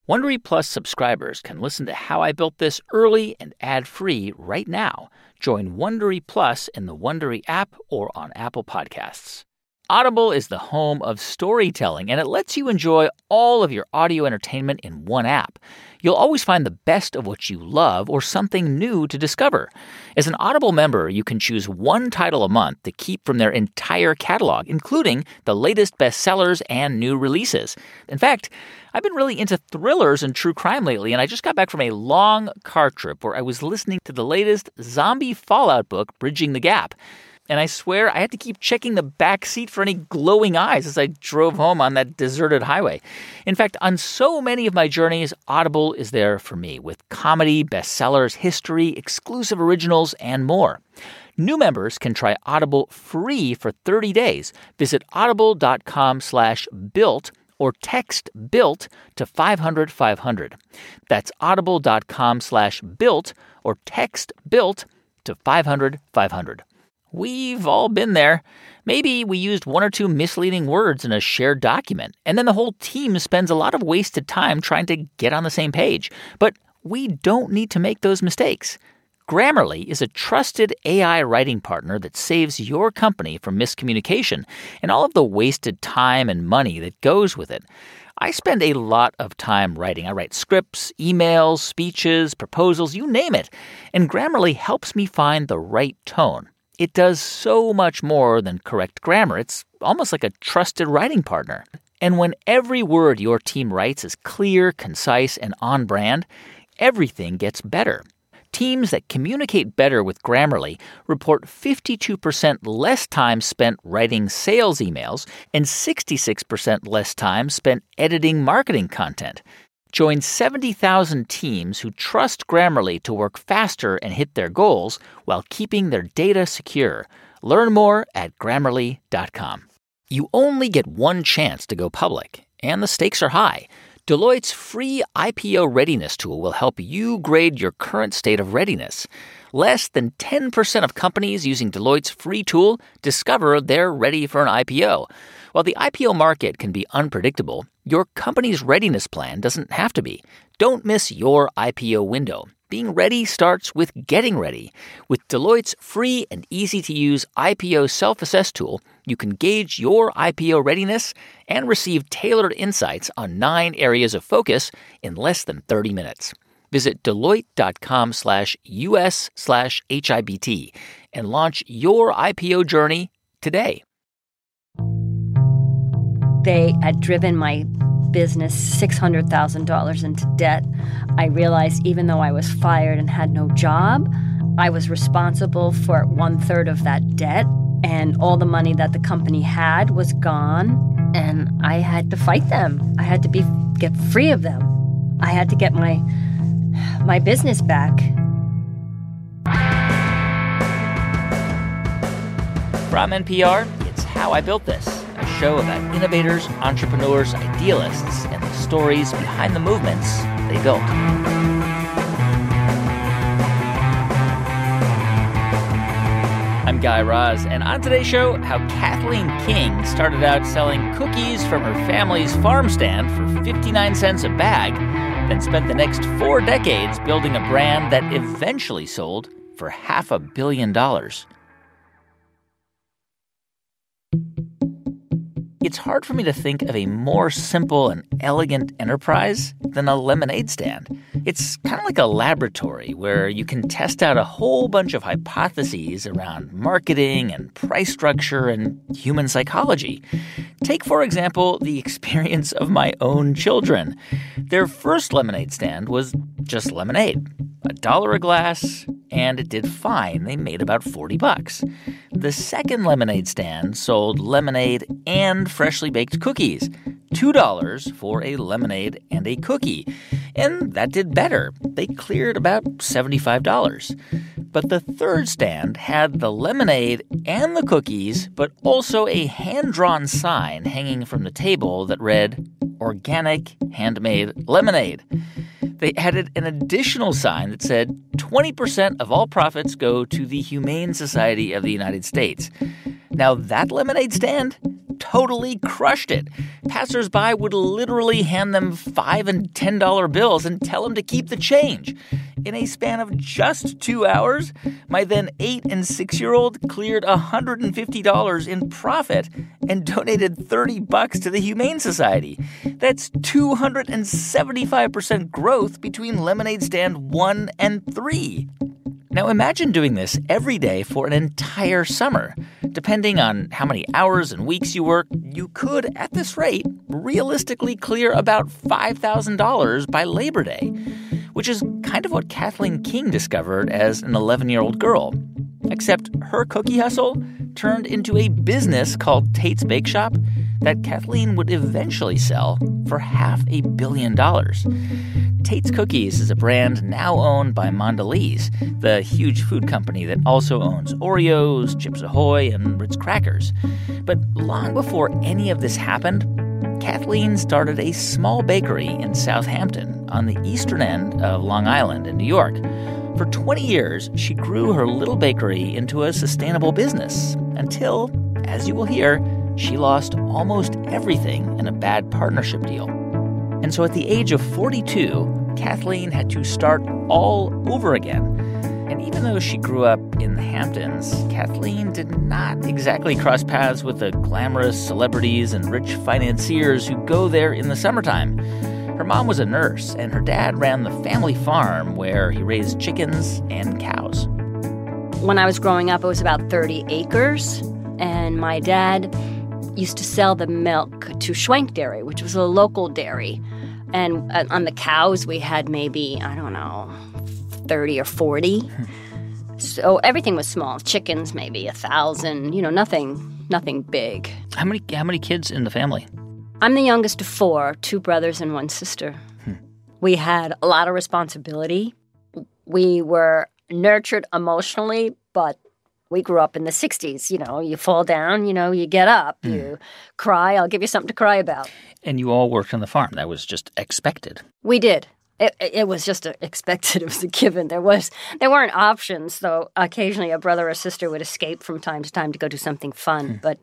Wondery Plus subscribers can listen to How I Built This early and ad-free right now. Join Wondery Plus in the Wondery app or on Apple Podcasts. Audible is the home of storytelling, and it lets you enjoy all of your audio entertainment in one app. You'll always find the best of what you love or something new to discover. As an Audible member, you can choose one title a month to keep from their entire catalog, including the latest bestsellers and new releases. In fact, I've been really into thrillers and true crime lately, and I just got back from a long car trip where I was listening to the latest zombie Fallout book, Bridging the Gap. And I swear I had to keep checking the back seat for any glowing eyes as I drove home on that deserted highway. In fact, on so many of my journeys, Audible is there for me with comedy, bestsellers, history, exclusive originals, and more. New members can try Audible free for 30 days. Visit audible.com/built or text BUILT to 500-500. That's audible.com/built or text BUILT to 500-500. We've all been there. Maybe we used one or two misleading words in a shared document, and then the whole team spends a lot of wasted time trying to get on the same page. But we don't need to make those mistakes. Grammarly is a trusted AI writing partner that saves your company from miscommunication and all of the wasted time and money that goes with it. I spend a lot of time writing. I write scripts, emails, speeches, proposals, you name it. And Grammarly helps me find the right tone. It does so much more than correct grammar. It's almost like a trusted writing partner. And when every word your team writes is clear, concise, and on brand, everything gets better. Teams that communicate better with Grammarly report 52% less time spent writing sales emails and 66% less time spent editing marketing content. Join 70,000 teams who trust Grammarly to work faster and hit their goals while keeping their data secure. Learn more at Grammarly.com. You only get one chance to go public, and the stakes are high. Deloitte's free IPO readiness tool will help you grade your current state of readiness. Less than 10% of companies using Deloitte's free tool discover they're ready for an IPO. While the IPO market can be unpredictable, your company's readiness plan doesn't have to be. Don't miss your IPO window. Being ready starts with getting ready. With Deloitte's free and easy-to-use IPO self-assess tool, you can gauge your IPO readiness and receive tailored insights on 9 areas of focus in less than 30 minutes. Visit Deloitte.com/US/HIBT and launch your IPO journey today. They had driven my business $600,000 into debt. I realized even though I was fired and had no job, I was responsible for 1/3 of that debt, and all the money that the company had was gone, and I had to fight them. I had to get free of them. I had to get my business back. From NPR, it's How I Built This, a show about innovators, entrepreneurs, idealists, and the stories behind the movements they built. I'm Guy Raz, and on today's show, how Kathleen King started out selling cookies from her family's farm stand for 59 cents a bag, then spent the next 4 decades building a brand that eventually sold for $500 million. It's hard for me to think of a more simple and elegant enterprise than a lemonade stand. It's kind of like a laboratory where you can test out a whole bunch of hypotheses around marketing and price structure and human psychology. Take, for example, the experience of my own children. Their first lemonade stand was just lemonade. $1 a glass, and it did fine. They made about $40. The second lemonade stand sold lemonade and freshly baked cookies, $2 for a lemonade and a cookie. And that did better. They cleared about $75. But the third stand had the lemonade and the cookies, but also a hand-drawn sign hanging from the table that read, "Organic Handmade Lemonade." They added an additional sign that said 20% of all profits go to the Humane Society of the United States. Now, that lemonade stand totally crushed it. Passersby would literally hand them $5 and $10 bills and tell them to keep the change. In a span of just 2 hours, my then 8- and 6-year-old cleared $150 in profit and donated $30 to the Humane Society. That's 275% growth between lemonade stand 1 and 3. Now imagine doing this every day for an entire summer. Depending on how many hours and weeks you work, you could, at this rate, realistically clear about $5,000 by Labor Day, which is kind of what Kathleen King discovered as an 11-year-old girl. Except her cookie hustle turned into a business called Tate's Bake Shop that Kathleen would eventually sell for $500 million. Tate's Cookies is a brand now owned by Mondelez, the huge food company that also owns Oreos, Chips Ahoy, and Ritz Crackers. But long before any of this happened, Kathleen started a small bakery in Southampton on the eastern end of Long Island in New York. For 20 years, she grew her little bakery into a sustainable business until, as you will hear, she lost almost everything in a bad partnership deal. And so at the age of 42, Kathleen had to start all over again. And even though she grew up in the Hamptons, Kathleen did not exactly cross paths with the glamorous celebrities and rich financiers who go there in the summertime. Her mom was a nurse, and her dad ran the family farm where he raised chickens and cows. When I was growing up, it was about 30 acres, and my dad used to sell the milk to Schwenk Dairy, which was a local dairy. And on the cows, we had maybe, 30 or 40. So everything was small. Chickens, maybe 1,000, nothing big. How many kids in the family? I'm the youngest of 4, 2 brothers and 1 sister. We had a lot of responsibility. We were nurtured emotionally, but we grew up in the 60s. You fall down, you get up. You cry, I'll give you something to cry about. And you all worked on the farm. That was just expected. We did. It was just expected. It was a given. There weren't options, though occasionally a brother or sister would escape from time to time to go do something fun. But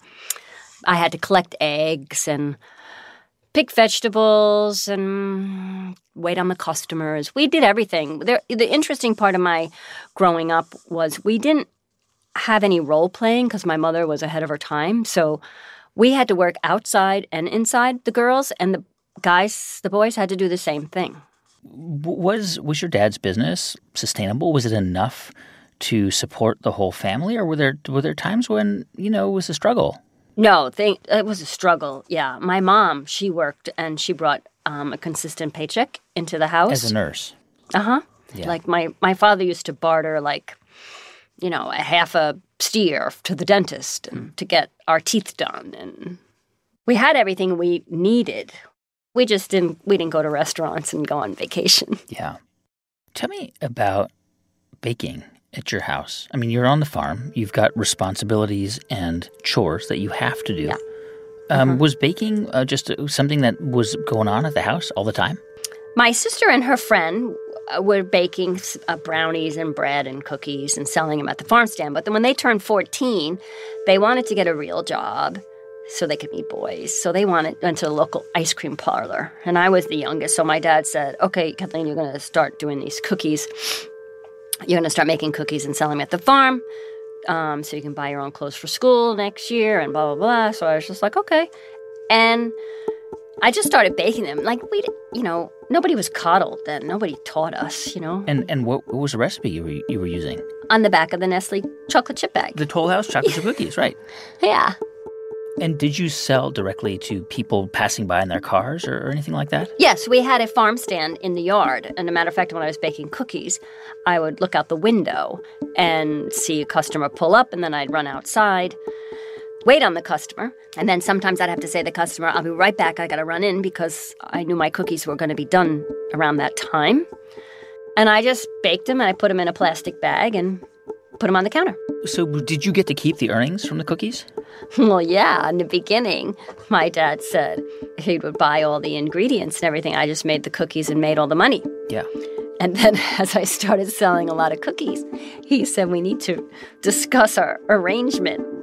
I had to collect eggs and pick vegetables and wait on the customers. We did everything. The interesting part of my growing up was we didn't have any role playing because my mother was ahead of her time. So we had to work outside and inside, the girls, and the boys had to do the same thing. Was your dad's business sustainable? Was it enough to support the whole family, or were there times when, it was a struggle? No, it was a struggle, yeah. My mom, she worked, and she brought a consistent paycheck into the house. As a nurse? Uh-huh. Yeah. Like my father used to barter, a half a steer to the dentist and to get our teeth done. And we had everything we needed. We just didn't go to restaurants and go on vacation. Yeah. Tell me about baking at your house. I mean, you're on the farm. You've got responsibilities and chores that you have to do. Yeah. Was baking just something that was going on at the house all the time? My sister and her friend were baking brownies and bread and cookies and selling them at the farm stand. But then when they turned 14, they wanted to get a real job so they could meet boys. So they went to the local ice cream parlor. And I was the youngest. So my dad said, okay, Kathleen, you're going to start doing these cookies. You're going to start making cookies and selling them at the farm so you can buy your own clothes for school next year and blah, blah, blah. So I was just like, okay. And I just started baking them. Like, nobody was coddled then. Nobody taught us, And what was the recipe you were using? On the back of the Nestle chocolate chip bag. The Toll House chocolate chip cookies, right. Yeah. And did you sell directly to people passing by in their cars or anything like that? Yes, we had a farm stand in the yard. And as a matter of fact, when I was baking cookies, I would look out the window and see a customer pull up, and then I'd run outside, wait on the customer, and then sometimes I'd have to say to the customer, I'll be right back, I got to run in, because I knew my cookies were going to be done around that time. And I just baked them, and I put them in a plastic bag and put them on the counter. So did you get to keep the earnings from the cookies? Well, yeah. In the beginning, my dad said he would buy all the ingredients and everything. I just made the cookies and made all the money. Yeah. And then as I started selling a lot of cookies, he said we need to discuss our arrangement.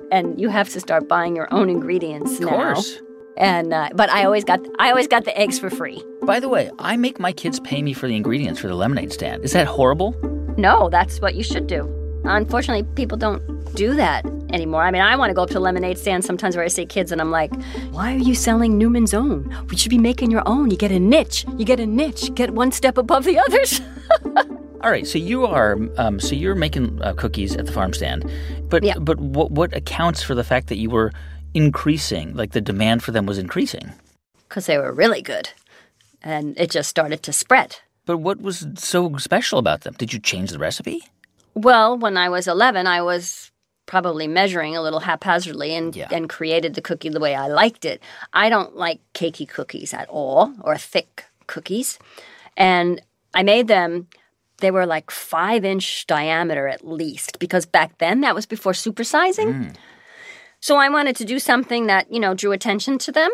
and you have to start buying your own ingredients now. Of course. And but I always got the eggs for free. By the way, I make my kids pay me for the ingredients for the lemonade stand. Is that horrible? No, that's what you should do. Unfortunately, people don't do that anymore. I mean, I want to go up to a lemonade stand sometimes where I see kids and I'm like, why are you selling Newman's Own? We should be making your own. You get a niche. Get one step above the others. All right, so you're making cookies at the farm stand, but what accounts for the fact that you were increasing, like the demand for them was increasing? Because they were really good, and it just started to spread. But what was so special about them? Did you change the recipe? Well, when I was 11, I was probably measuring a little haphazardly and created the cookie the way I liked it. I don't like cakey cookies at all, or thick cookies. And I made them, they were like 5-inch diameter at least, because back then that was before supersizing. So I wanted to do something that, drew attention to them.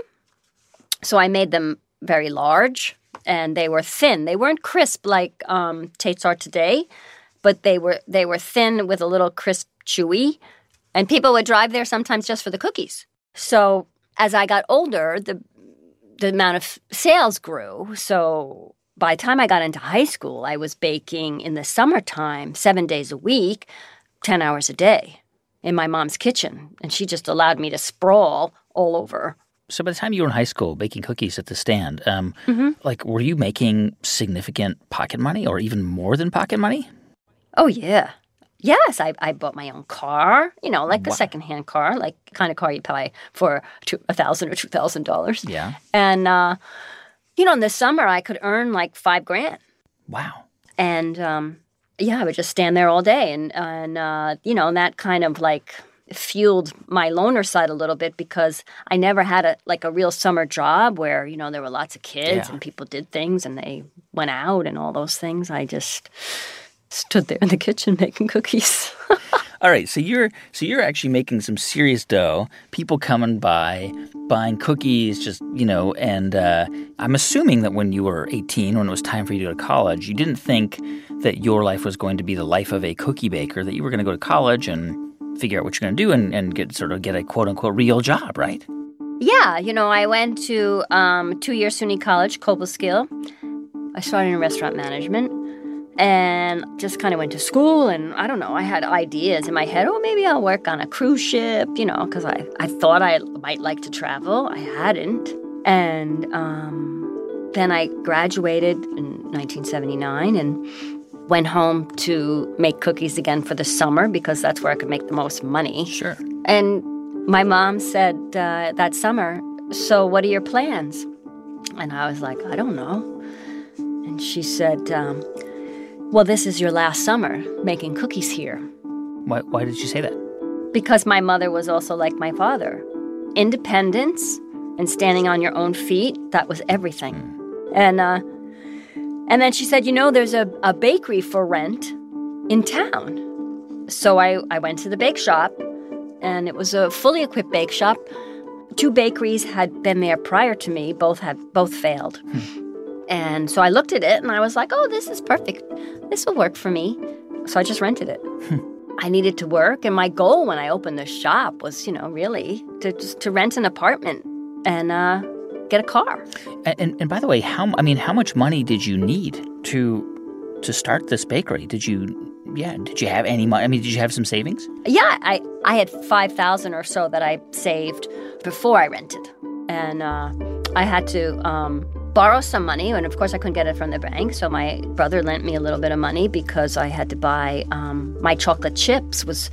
So I made them very large, and they were thin. They weren't crisp like Tate's are today, but they were thin with a little crisp chewy. And people would drive there sometimes just for the cookies. So as I got older, the amount of sales grew. So by the time I got into high school, I was baking in the summertime 7 days a week, 10 hours a day in my mom's kitchen. And she just allowed me to sprawl all over. So by the time you were in high school baking cookies at the stand, were you making significant pocket money or even more than pocket money? Oh, yeah. Yes, I bought my own car, like a secondhand car, like kind of car you buy for $1,000 or $2,000. Yeah. And, in the summer I could earn like $5,000. Wow. And, I would just stand there all day. And that kind of like fueled my loner side a little bit because I never had a real summer job where, there were lots of kids and people did things and they went out and all those things. I just stood there in the kitchen making cookies. All right, so you're actually making some serious dough. People coming by, buying cookies, just, and I'm assuming that when you were 18, when it was time for you to go to college, you didn't think that your life was going to be the life of a cookie baker, that you were going to go to college and figure out what you're going to do and get a quote-unquote real job, right? Yeah, I went to 2-year SUNY college, Cobleskill. I started in restaurant management. And just kind of went to school, and I don't know, I had ideas in my head. Oh, maybe I'll work on a cruise ship, because I thought I might like to travel. I hadn't. And then I graduated in 1979 and went home to make cookies again for the summer because that's where I could make the most money. Sure. And my mom said that summer, so what are your plans? And I was like, I don't know. And she said, well, this is your last summer making cookies here. Why did you say that? Because my mother was also like my father. Independence and standing on your own feet, that was everything. And then she said, there's a bakery for rent in town. So I went to the bake shop, and it was a fully equipped bake shop. 2 bakeries had been there prior to me. Both failed. And so I looked at it and I was like, oh, this is perfect. This will work for me. So I just rented it. I needed to work. And my goal when I opened the shop was, really to rent an apartment and get a car. And by the way, how much money did you need to start this bakery? Did you have any money? Did you have some savings? Yeah, I had $5,000 or so that I saved before I rented. And I had to borrow some money, and of course I couldn't get it from the bank, so my brother lent me a little bit of money because I had to buy my chocolate chips was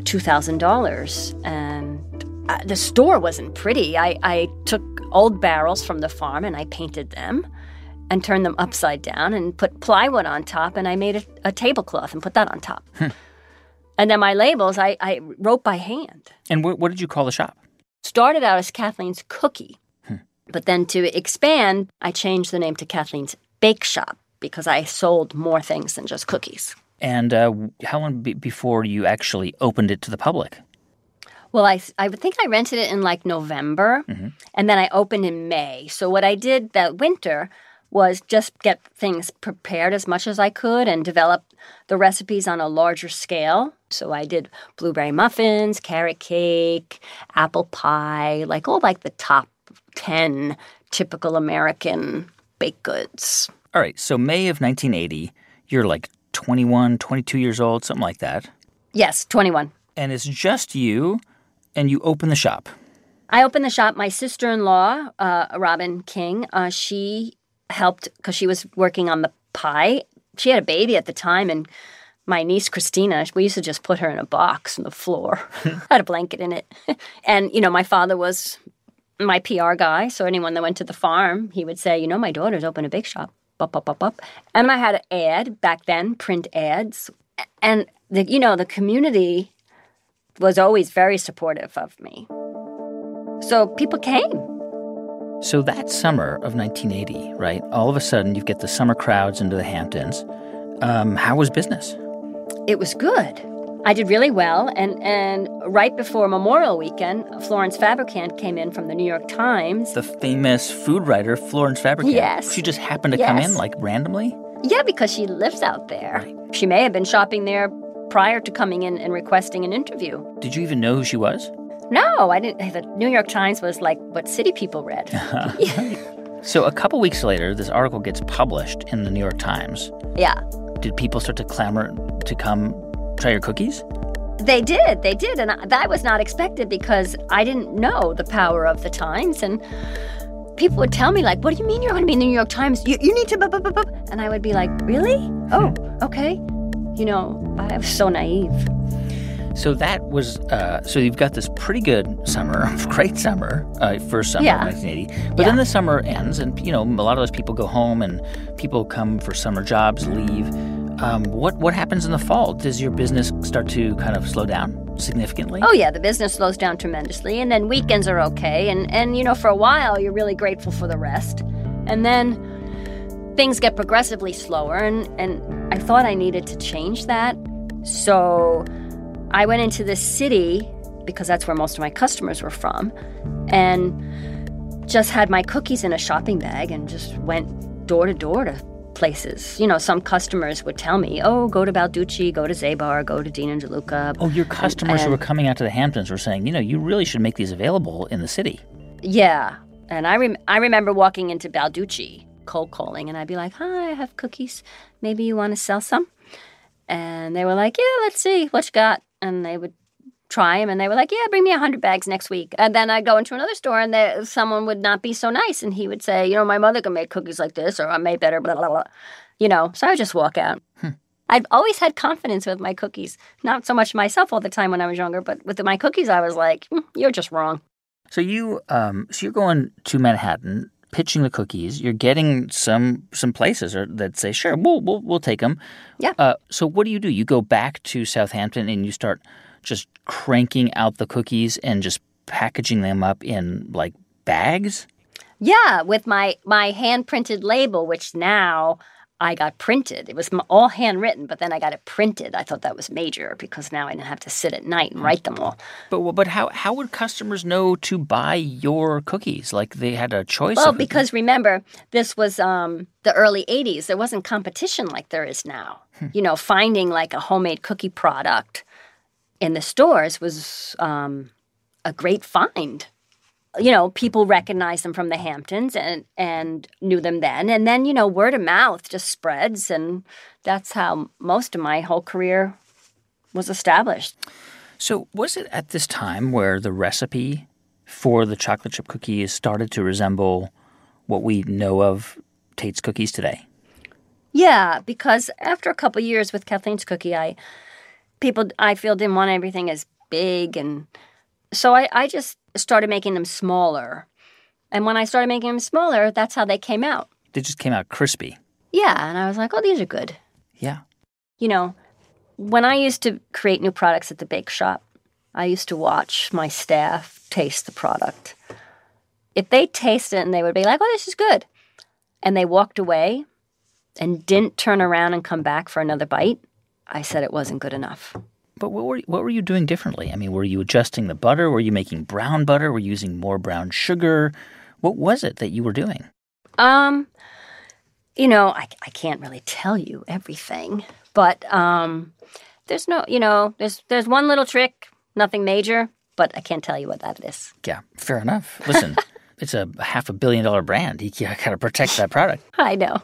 $2,000, and the store wasn't pretty. I took old barrels from the farm and I painted them and turned them upside down and put plywood on top, and I made a tablecloth and put that on top. And then my labels I wrote by hand. And what did you call the shop? Started out as Kathleen's Cookie. But then to expand, I changed the name to Kathleen's Bake Shop because I sold more things than just cookies. And how long before you actually opened it to the public? Well, I think I rented it in like November, and then I opened in May. So what I did that winter was just get things prepared as much as I could and develop the recipes on a larger scale. So I did blueberry muffins, carrot cake, apple pie, like the top 10 typical American baked goods. All right, so May of 1980, you're like 21, 22 years old, something like that. Yes, 21. And it's just you, and you open the shop. I opened the shop. My sister-in-law, Robin King, she helped because she was working on the pie. She had a baby at the time, and my niece, Christina, we used to just put her in a box on the floor. Had a blanket in it. And, my father was my PR guy, so anyone that went to the farm, he would say, my daughter's opened a bake shop. Up, up, up, up. And I had an ad back then, print ads. And, the community was always very supportive of me. So people came. So that summer of 1980, right, all of a sudden you get the summer crowds into the Hamptons. How was business? It was good. I did really well. And right before Memorial Weekend, Florence Fabricant came in from the New York Times. The famous food writer, Florence Fabricant. Yes. She just happened to come in, randomly? Yeah, because she lives out there. Right. She may have been shopping there prior to coming in and requesting an interview. Did you even know who she was? No, I didn't. The New York Times was like what city people read. So a couple weeks later, this article gets published in the New York Times. Yeah. Did people start to clamor to come try your cookies? They did. And that was not expected because I didn't know the power of the Times. And people would tell me, what do you mean you're going to be in the New York Times? You need to... And I would be like, really? Oh, okay. I was so naive. So that was, so you've got this pretty good summer, great summer, first summer of 1980. But then the summer ends and, a lot of those people go home and people come for summer jobs, leave. What happens in the fall? Does your business start to kind of slow down significantly? Oh, yeah, the business slows down tremendously. And then weekends are okay. And for a while, you're really grateful for the rest. And then things get progressively slower. And I thought I needed to change that. So I went into the city, because that's where most of my customers were from, and just had my cookies in a shopping bag and just went door to door to places. Some customers would tell me, oh, go to Balducci, go to Zabar, go to Dean & DeLuca. Oh, your customers who were coming out to the Hamptons were saying, you really should make these available in the city. Yeah. And I remember walking into Balducci, cold calling, and I'd be like, hi, I have cookies. Maybe you want to sell some? And they were like, yeah, let's see what you got. And they would try them, and they were like, yeah, bring me 100 bags next week. And then I'd go into another store, and someone would not be so nice, and he would say, my mother can make cookies like this, or I made better, blah, blah, blah. So I would just walk out. I've always had confidence with my cookies. Not so much myself all the time when I was younger, but with my cookies, I was like, you're just wrong. So you're going to Manhattan, pitching the cookies. You're getting some places that say, sure, we'll take them. Yeah. So what do? You go back to Southampton and you start just cranking out the cookies and just packaging them up in bags? Yeah, with my hand-printed label, which now I got printed. It was all handwritten, but then I got it printed. I thought that was major because now I didn't have to sit at night and write them all. But how would customers know to buy your cookies? They had a choice? Well, because remember, this was the early 80s. There wasn't competition like there is now. Finding a homemade cookie product in the stores was a great find. People recognized them from the Hamptons and knew them then. And then, word of mouth just spreads. And that's how most of my whole career was established. So was it at this time where the recipe for the chocolate chip cookies started to resemble what we know of Tate's cookies today? Yeah, because after a couple years with Kathleen's Cookie, I feel didn't want everything as big. And so I just started making them smaller. And when I started making them smaller, that's how they came out. They just came out crispy. Yeah, and I was like, oh, these are good. Yeah. When I used to create new products at the bake shop, I used to watch my staff taste the product. If they taste it and they would be like, oh, this is good, and they walked away and didn't turn around and come back for another bite, I said it wasn't good enough. But what were you doing differently? I mean, were you adjusting the butter? Were you making brown butter? Were you using more brown sugar? What was it that you were doing? I can't really tell you everything, but there's no, there's one little trick, nothing major, but I can't tell you what that is. Yeah, fair enough. Listen, it's a $500 million brand. You got to protect that product. I know.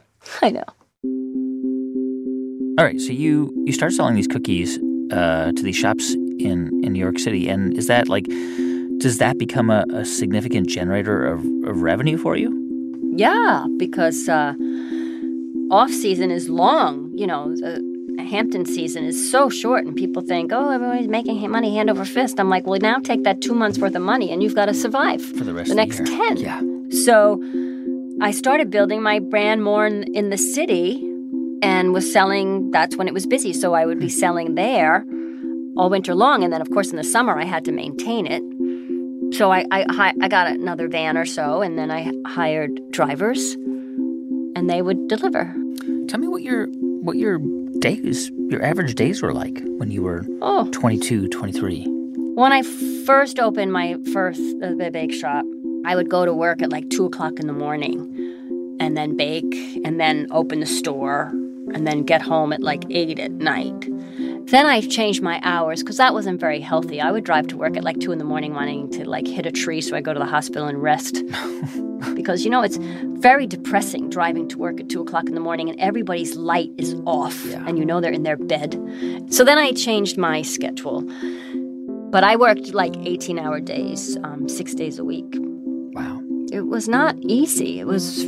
All right, so you start selling these cookies to these shops in New York City, and is that does that become a significant generator of revenue for you? Yeah, because off-season is long. The Hampton season is so short, and people think, oh, everybody's making money hand over fist. I'm like, well, now take that 2 months worth of money, and you've got to survive for the rest of the next year. 10. Yeah. So I started building my brand more in the city and was selling. That's when it was busy, so I would be selling there all winter long. And then, of course, in the summer, I had to maintain it. So I got another van or so, and then I hired drivers, and they would deliver. Tell me what your average days were like when you were 22, 23. When I first opened the bake shop, I would go to work at like 2 o'clock in the morning and then bake and then open the store and then get home at like 8 at night. Then I changed my hours because that wasn't very healthy. I would drive to work at like 2 in the morning wanting to like hit a tree so I go to the hospital and rest. Because, it's very depressing driving to work at 2 o'clock in the morning and everybody's light is off and they're in their bed. So then I changed my schedule. But I worked like 18-hour days, 6 days a week. Wow. It was not easy. It was,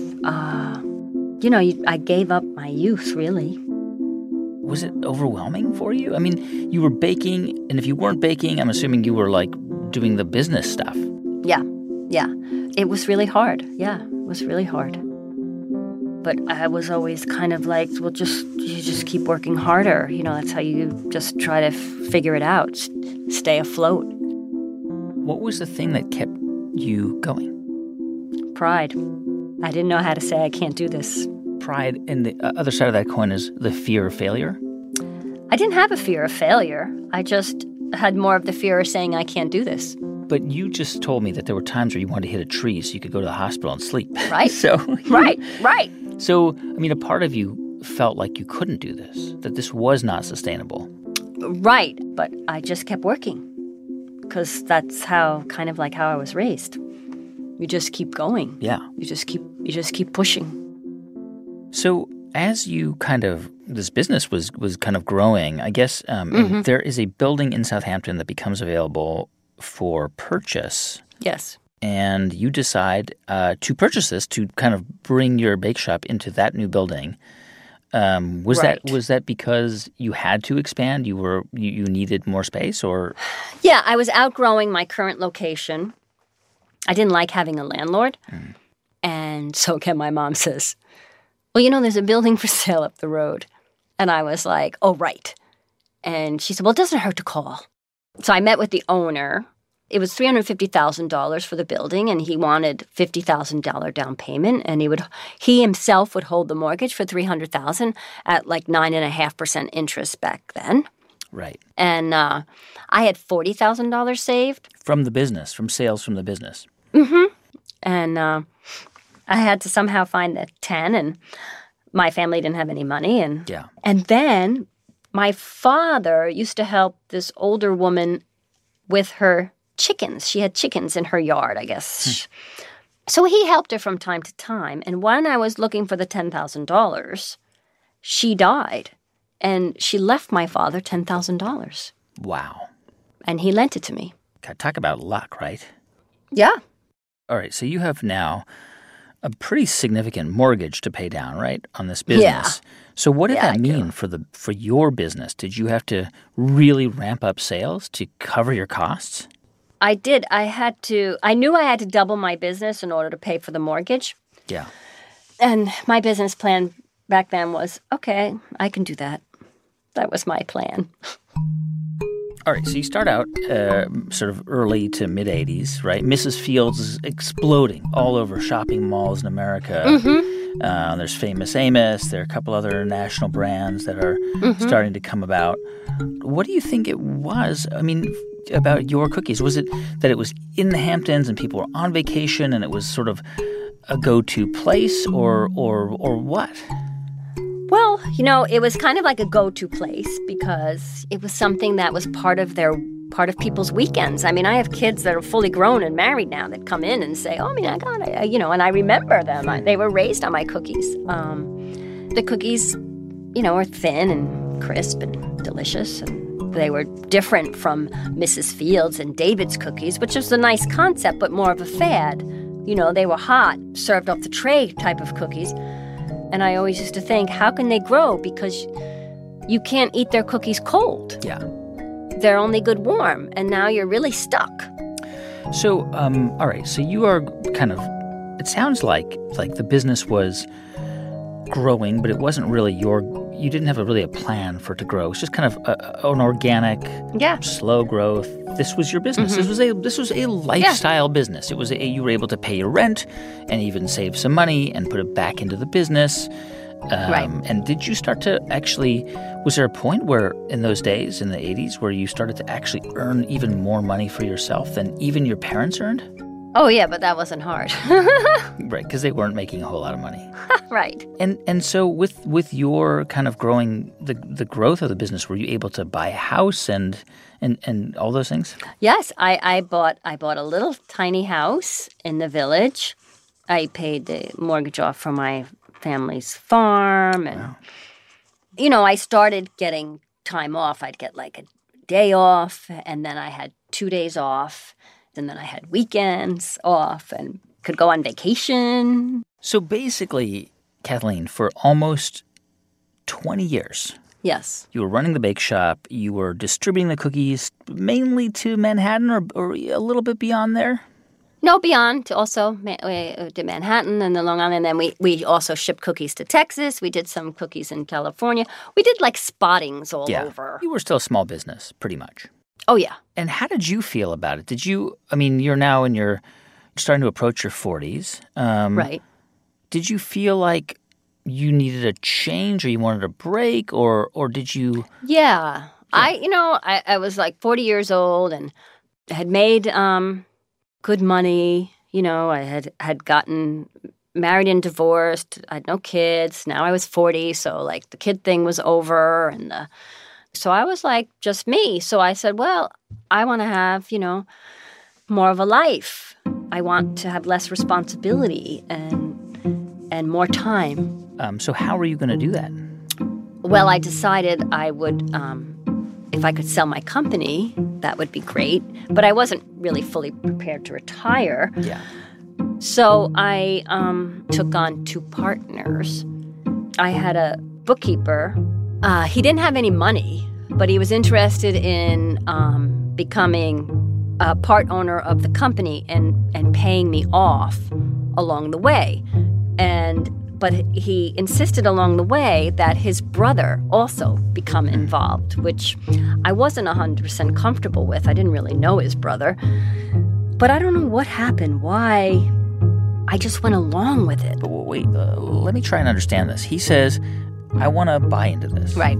I gave up my youth, really. Was it overwhelming for you? I mean, you were baking, and if you weren't baking, I'm assuming you were, doing the business stuff. Yeah. It was really hard. Yeah, it was really hard. But I was always kind of like, well, you just keep working harder. That's how you just try to figure it out, stay afloat. What was the thing that kept you going? Pride. I didn't know how to say I can't do this. Pride, and the other side of that coin is the fear of failure? I didn't have a fear of failure. I just had more of the fear of saying I can't do this. But you just told me that there were times where you wanted to hit a tree so you could go to the hospital and sleep. Right. Right. So, a part of you felt like you couldn't do this, that this was not sustainable. Right. But I just kept working because that's how I was raised. You just keep going. Yeah. You just keep pushing. So as this business was kind of growing, I guess there is a building in Southampton that becomes available for purchase. Yes. And you decide to purchase this to kind of bring your bake shop into that new building. Was that because you had to expand? You needed more space, or? Yeah, I was outgrowing my current location. I didn't like having a landlord. And so again, my mom says, well, there's a building for sale up the road. And I was like, oh, right. And she said, well, it doesn't hurt to call. So I met with the owner. It was $350,000 for the building, and he wanted $50,000 down payment. And he himself would hold the mortgage for $300,000 at like 9.5% interest back then. Right. And I had $40,000 saved. From the business, from sales from the business. Mm-hmm. And I had to somehow find the 10, and my family didn't have any money. And then my father used to help this older woman with her chickens. She had chickens in her yard, I guess. So he helped her from time to time. And when I was looking for the $10,000, she died. And she left my father $10,000. Wow. And he lent it to me. God, talk about luck, right? Yeah. All right, so you have now a pretty significant mortgage to pay down, right, on this business. Yeah. So what did that mean for your business? Did you have to really ramp up sales to cover your costs? I did. I knew I had to double my business in order to pay for the mortgage. Yeah. And my business plan back then was, okay, I can do that. That was my plan. All right, so you start out sort of early to mid-'80s, right? Mrs. Fields is exploding all over shopping malls in America. Mm-hmm. There's Famous Amos. There are a couple other national brands that are starting to come about. What do you think it was, about your cookies? Was it that it was in the Hamptons and people were on vacation and it was sort of a go-to place or what? Well, it was kind of like a go-to place because it was something that was part of people's weekends. I mean, I have kids that are fully grown and married now that come in and say, "Oh, I mean, I got it," and I remember them. They were raised on my cookies. The cookies, are thin and crisp and delicious, and they were different from Mrs. Fields and David's cookies, which was a nice concept, but more of a fad. They were hot, served off the tray type of cookies. And I always used to think, how can they grow? Because you can't eat their cookies cold. Yeah. They're only good warm, and now you're really stuck. So, all right, so you are kind of, it sounds like the business was growing, but it wasn't really you didn't have really a plan for it to grow. It was just kind of an organic, slow growth. This was your business. Mm-hmm. This was a lifestyle business. It was you were able to pay your rent and even save some money and put it back into the business. Right. And did you start to actually, was there a point where in those days, in the 80s, where you started to actually earn even more money for yourself than even your parents earned? Oh, yeah, but that wasn't hard. Right, because they weren't making a whole lot of money. Right. And so with your kind of growing, the growth of the business, were you able to buy a house and all those things? Yes, I bought a little tiny house in the village. I paid the mortgage off for my family's farm. And, I started getting time off. I'd get like a day off, and then I had 2 days off. And then I had weekends off and could go on vacation. So basically, Kathleen, for almost 20 years, yes, you were running the bake shop. You were distributing the cookies mainly to Manhattan or a little bit beyond there? No, beyond. Also to Manhattan and the Long Island. And then we also shipped cookies to Texas. We did some cookies in California. We did like spottings all over. You were still a small business, pretty much. Oh, yeah. And how did you feel about it? You're now you're starting to approach your 40s. Right. Did you feel like you needed a change or you wanted a break or did you? Yeah. I was like 40 years old and had made good money. I had gotten married and divorced. I had no kids. Now I was 40, so like the kid thing was over and so I was like, just me. So I said, well, I want to have, more of a life. I want to have less responsibility and more time. So how are you going to do that? Well, I decided I would, if I could sell my company, that would be great. But I wasn't really fully prepared to retire. Yeah. So I took on 2 partners. I had a bookkeeper. He didn't have any money, but he was interested in becoming a part owner of the company and paying me off along the way. But he insisted along the way that his brother also become involved, which I wasn't 100% comfortable with. I didn't really know his brother. But I don't know what happened, why I just went along with it. But wait, let me try and understand this. He says, I want to buy into this. Right.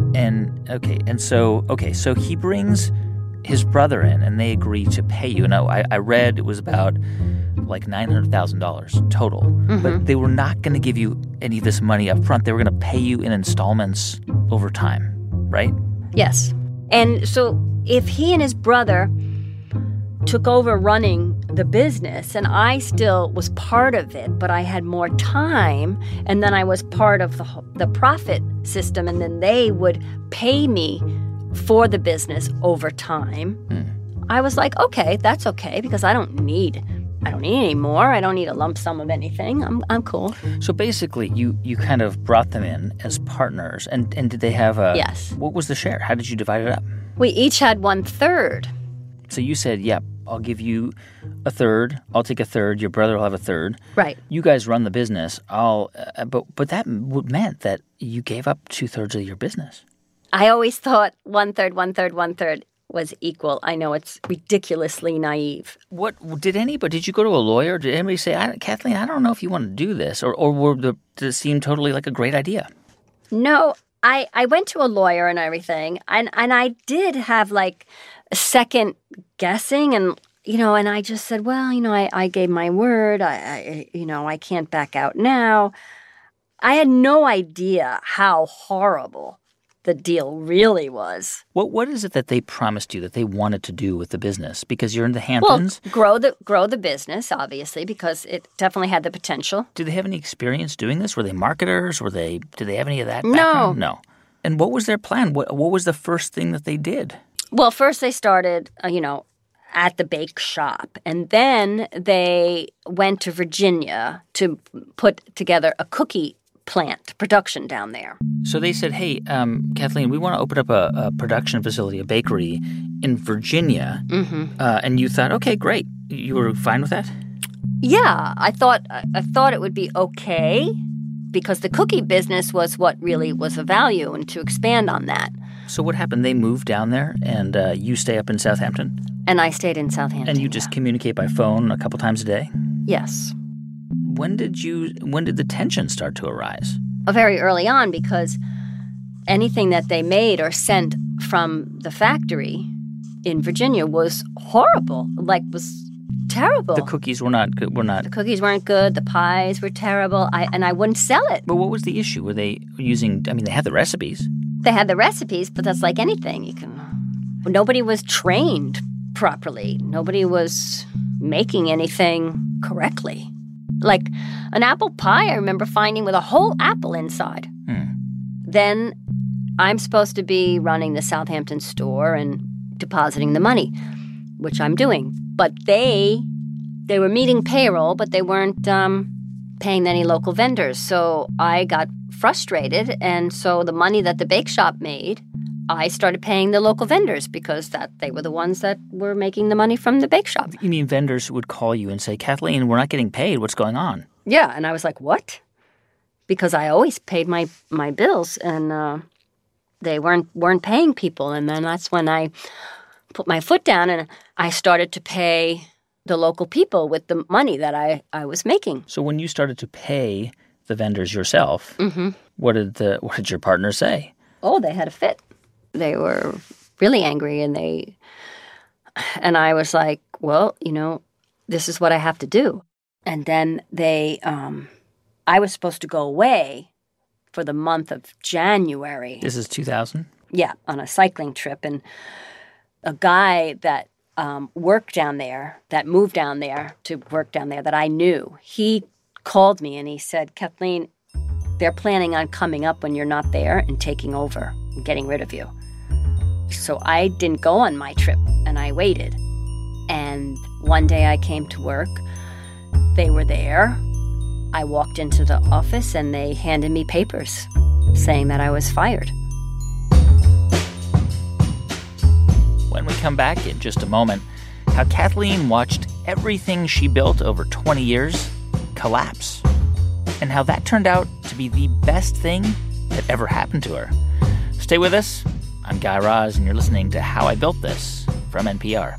So he brings his brother in and they agree to pay you. Now, I read it was about like $900,000 total, but they were not going to give you any of this money up front. They were going to pay you in installments over time, right? Yes. And so if he and his brother took over running the business and I still was part of it, but I had more time and then I was part of the profit system and then they would pay me for the business over time. I was like, okay, that's okay because I don't need any more. I don't need a lump sum of anything. I'm cool. So basically you kind of brought them in as partners and did they have a... Yes. What was the share? How did you divide it up? We each had 1/3. So you said, yep, I'll give you a third. I'll take a third. Your brother will have a third. Right. You guys run the business. But that meant that you gave up 2/3 of your business. I always thought 1/3, 1/3, 1/3 was equal. I know it's ridiculously naive. Did you go to a lawyer? Did anybody say, Kathleen, I don't know if you want to do this, or did it seem totally like a great idea? No, I went to a lawyer and everything, and I did have like a second guessing, and And I just said, well, I gave my word. I can't back out now. I had no idea how horrible the deal really was. What is it that they promised you that they wanted to do with the business? Because you're in the Hamptons. Well, grow the business, obviously, because it definitely had the potential. Did they have any experience doing this? Were they marketers? Did they have any of that background? No. And what was their plan? What was the first thing that they did? Well, first they started, at the bake shop. And then they went to Virginia to put together a cookie plant production down there. So they said, hey, Kathleen, we want to open up a production facility, a bakery in Virginia. Mm-hmm. And you thought, okay, great. You were fine with that? Yeah, I thought it would be okay because the cookie business was what really was of value and to expand on that. So what happened? They moved down there and you stay up in Southampton? And I stayed in Southampton. And you just communicate by phone a couple times a day? Yes. When did the tension start to arise? Very early on, because anything that they made or sent from the factory in Virginia was horrible, was terrible. The cookies were not good. The cookies weren't good. The pies were terrible. I wouldn't sell it. But what was the issue? Were they using? They had the recipes. They had the recipes, but that's like anything. Nobody was trained properly. Nobody was making anything correctly. Like an apple pie, I remember finding with a whole apple inside. Then I'm supposed to be running the Southampton store and depositing the money, which I'm doing. But they were meeting payroll, but they weren't paying any local vendors. So I got frustrated, and so the money that the bake shop made, I started paying the local vendors because they were the ones that were making the money from the bake shop. You mean vendors would call you and say, Kathleen, we're not getting paid. What's going on? Yeah, and I was like, what? Because I always paid my bills, and they weren't paying people. And then that's when I put my foot down and I started to pay the local people with the money that I was making. So when you started to pay the vendors yourself, what did your partner say? Oh, they had a fit. They were really angry, and I was like, well, this is what I have to do. And then I was supposed to go away for the month of January. This is 2000? Yeah, on a cycling trip. And a guy that worked down there, that moved down there to work down there that I knew, he called me and he said, Kathleen, they're planning on coming up when you're not there and taking over and getting rid of you. So I didn't go on my trip, and I waited. And one day I came to work. They were there. I walked into the office, and they handed me papers saying that I was fired. When we come back in just a moment, how Kathleen watched everything she built over 20 years collapse, and how that turned out to be the best thing that ever happened to her. Stay with us. I'm Guy Raz, and you're listening to How I Built This from NPR.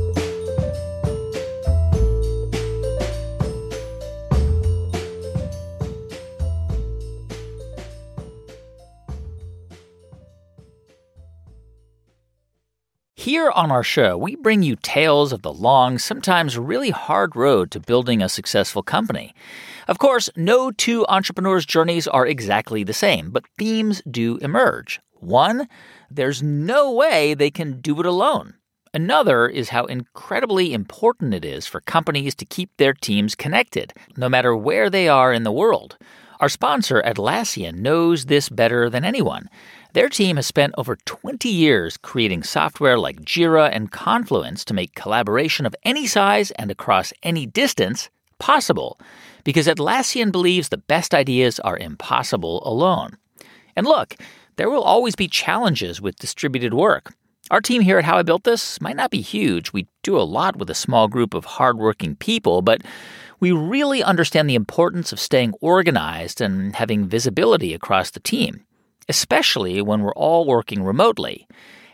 Here on our show, we bring you tales of the long, sometimes really hard road to building a successful company. Of course, no two entrepreneurs' journeys are exactly the same, but themes do emerge. One, there's no way they can do it alone. Another is how incredibly important it is for companies to keep their teams connected, no matter where they are in the world. Our sponsor, Atlassian, knows this better than anyone. Their team has spent over 20 years creating software like Jira and Confluence to make collaboration of any size and across any distance possible, because Atlassian believes the best ideas are impossible alone. And look, there will always be challenges with distributed work. Our team here at How I Built This might not be huge. We do a lot with a small group of hardworking people, but we really understand the importance of staying organized and having visibility across the team, especially when we're all working remotely.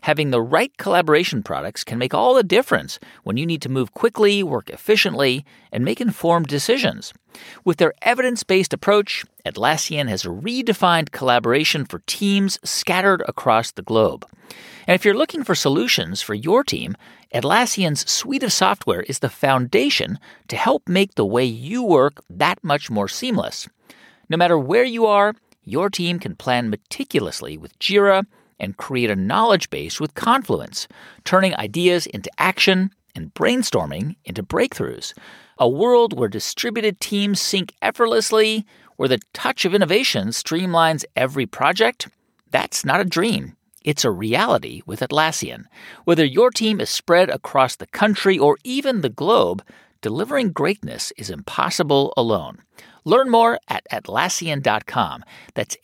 Having the right collaboration products can make all the difference when you need to move quickly, work efficiently, and make informed decisions. With their evidence-based approach, Atlassian has redefined collaboration for teams scattered across the globe. And if you're looking for solutions for your team, Atlassian's suite of software is the foundation to help make the way you work that much more seamless. No matter where you are, your team can plan meticulously with Jira and create a knowledge base with Confluence, turning ideas into action and brainstorming into breakthroughs. A world where distributed teams sync effortlessly, where the touch of innovation streamlines every project, that's not a dream. It's a reality with Atlassian. Whether your team is spread across the country or even the globe, delivering greatness is impossible alone. Learn more at Atlassian.com. That's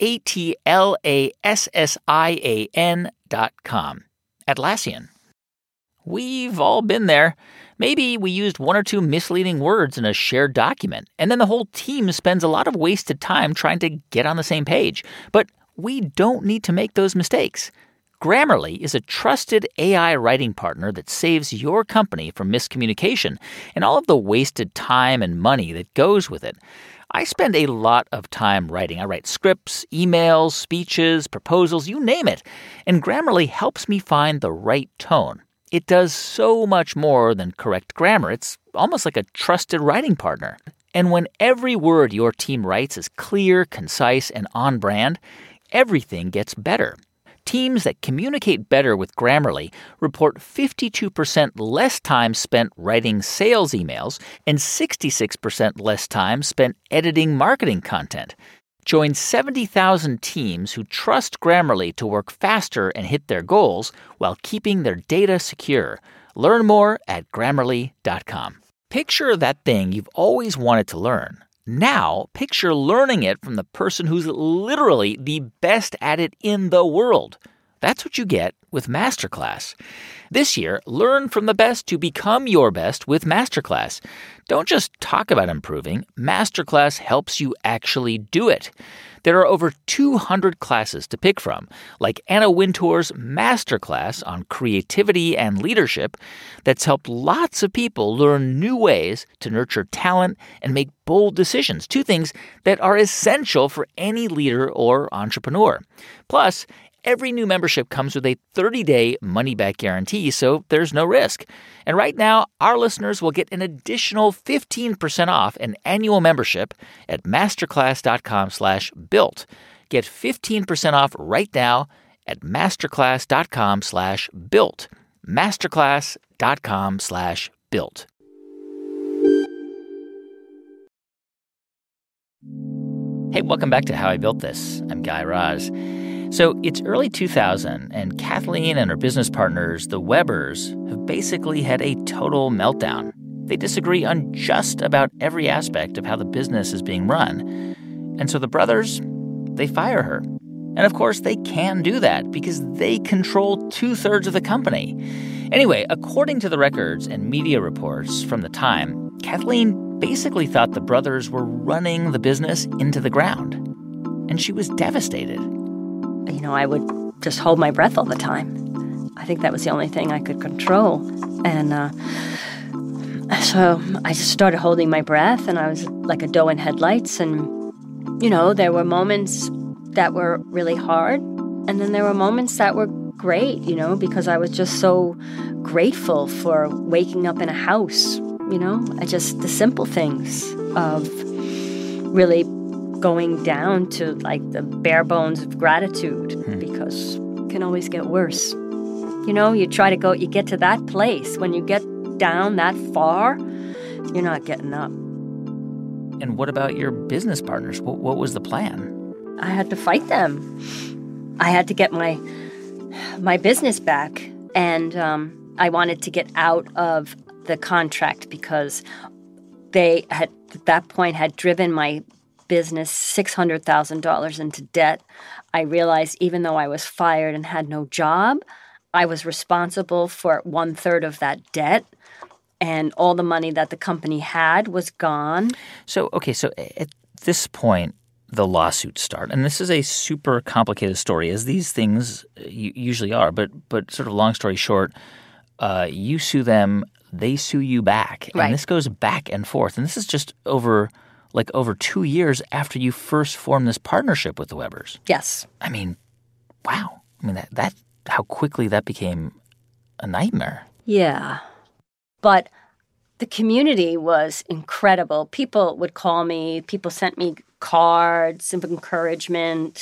Atlassian.com. Atlassian. We've all been there. Maybe we used one or two misleading words in a shared document, and then the whole team spends a lot of wasted time trying to get on the same page. But we don't need to make those mistakes. Grammarly is a trusted AI writing partner that saves your company from miscommunication and all of the wasted time and money that goes with it. I spend a lot of time writing. I write scripts, emails, speeches, proposals, you name it. And Grammarly helps me find the right tone. It does so much more than correct grammar. It's almost like a trusted writing partner. And when every word your team writes is clear, concise, and on brand, everything gets better. Teams that communicate better with Grammarly report 52% less time spent writing sales emails and 66% less time spent editing marketing content. Join 70,000 teams who trust Grammarly to work faster and hit their goals while keeping their data secure. Learn more at Grammarly.com. Picture that thing you've always wanted to learn. Now, picture learning it from the person who's literally the best at it in the world. That's what you get with Masterclass. This year, learn from the best to become your best with Masterclass. Don't just talk about improving. Masterclass helps you actually do it. There are over 200 classes to pick from, like Anna Wintour's Masterclass on creativity and leadership that's helped lots of people learn new ways to nurture talent and make bold decisions, two things that are essential for any leader or entrepreneur. Plus, every new membership comes with a 30-day money-back guarantee, so there's no risk. And right now, our listeners will get an additional 15% off an annual membership at masterclass.com/built. Get 15% off right now at masterclass.com/built. masterclass.com/built. Hey, welcome back to How I Built This. I'm Guy Raz. So it's early 2000, and Kathleen and her business partners, the Webbers, have basically had a total meltdown. They disagree on just about every aspect of how the business is being run. And so the brothers, they fire her. And of course, they can do that because they control 2/3 of the company. Anyway, according to the records and media reports from the time, Kathleen basically thought the brothers were running the business into the ground. And she was devastated. You know, I would just hold my breath all the time. I think that was the only thing I could control. And so I just started holding my breath, and I was like a doe in headlights. And, you know, there were moments that were really hard, and then there were moments that were great, you know, because I was just so grateful for waking up in a house, you know, the simple things of really going down to like the bare bones of gratitude, because it can always get worse. You know, you get to that place. When you get down that far, you're not getting up. And what about your business partners? What was the plan? I had to fight them. I had to get my business back, and I wanted to get out of the contract because they had, at that point, had driven my business $600,000 into debt. I realized even though I was fired and had no job, I was responsible for 1/3 of that debt, and all the money that the company had was gone. So at this point, the lawsuits start. And this is a super complicated story, as these things usually are. But sort of long story short, you sue them, they sue you back. Right. And this goes back and forth. And this is just over 2 years after you first formed this partnership with the Webbers. Yes. I mean, wow. I mean, that how quickly that became a nightmare. Yeah. But the community was incredible. People would call me. People sent me cards of encouragement.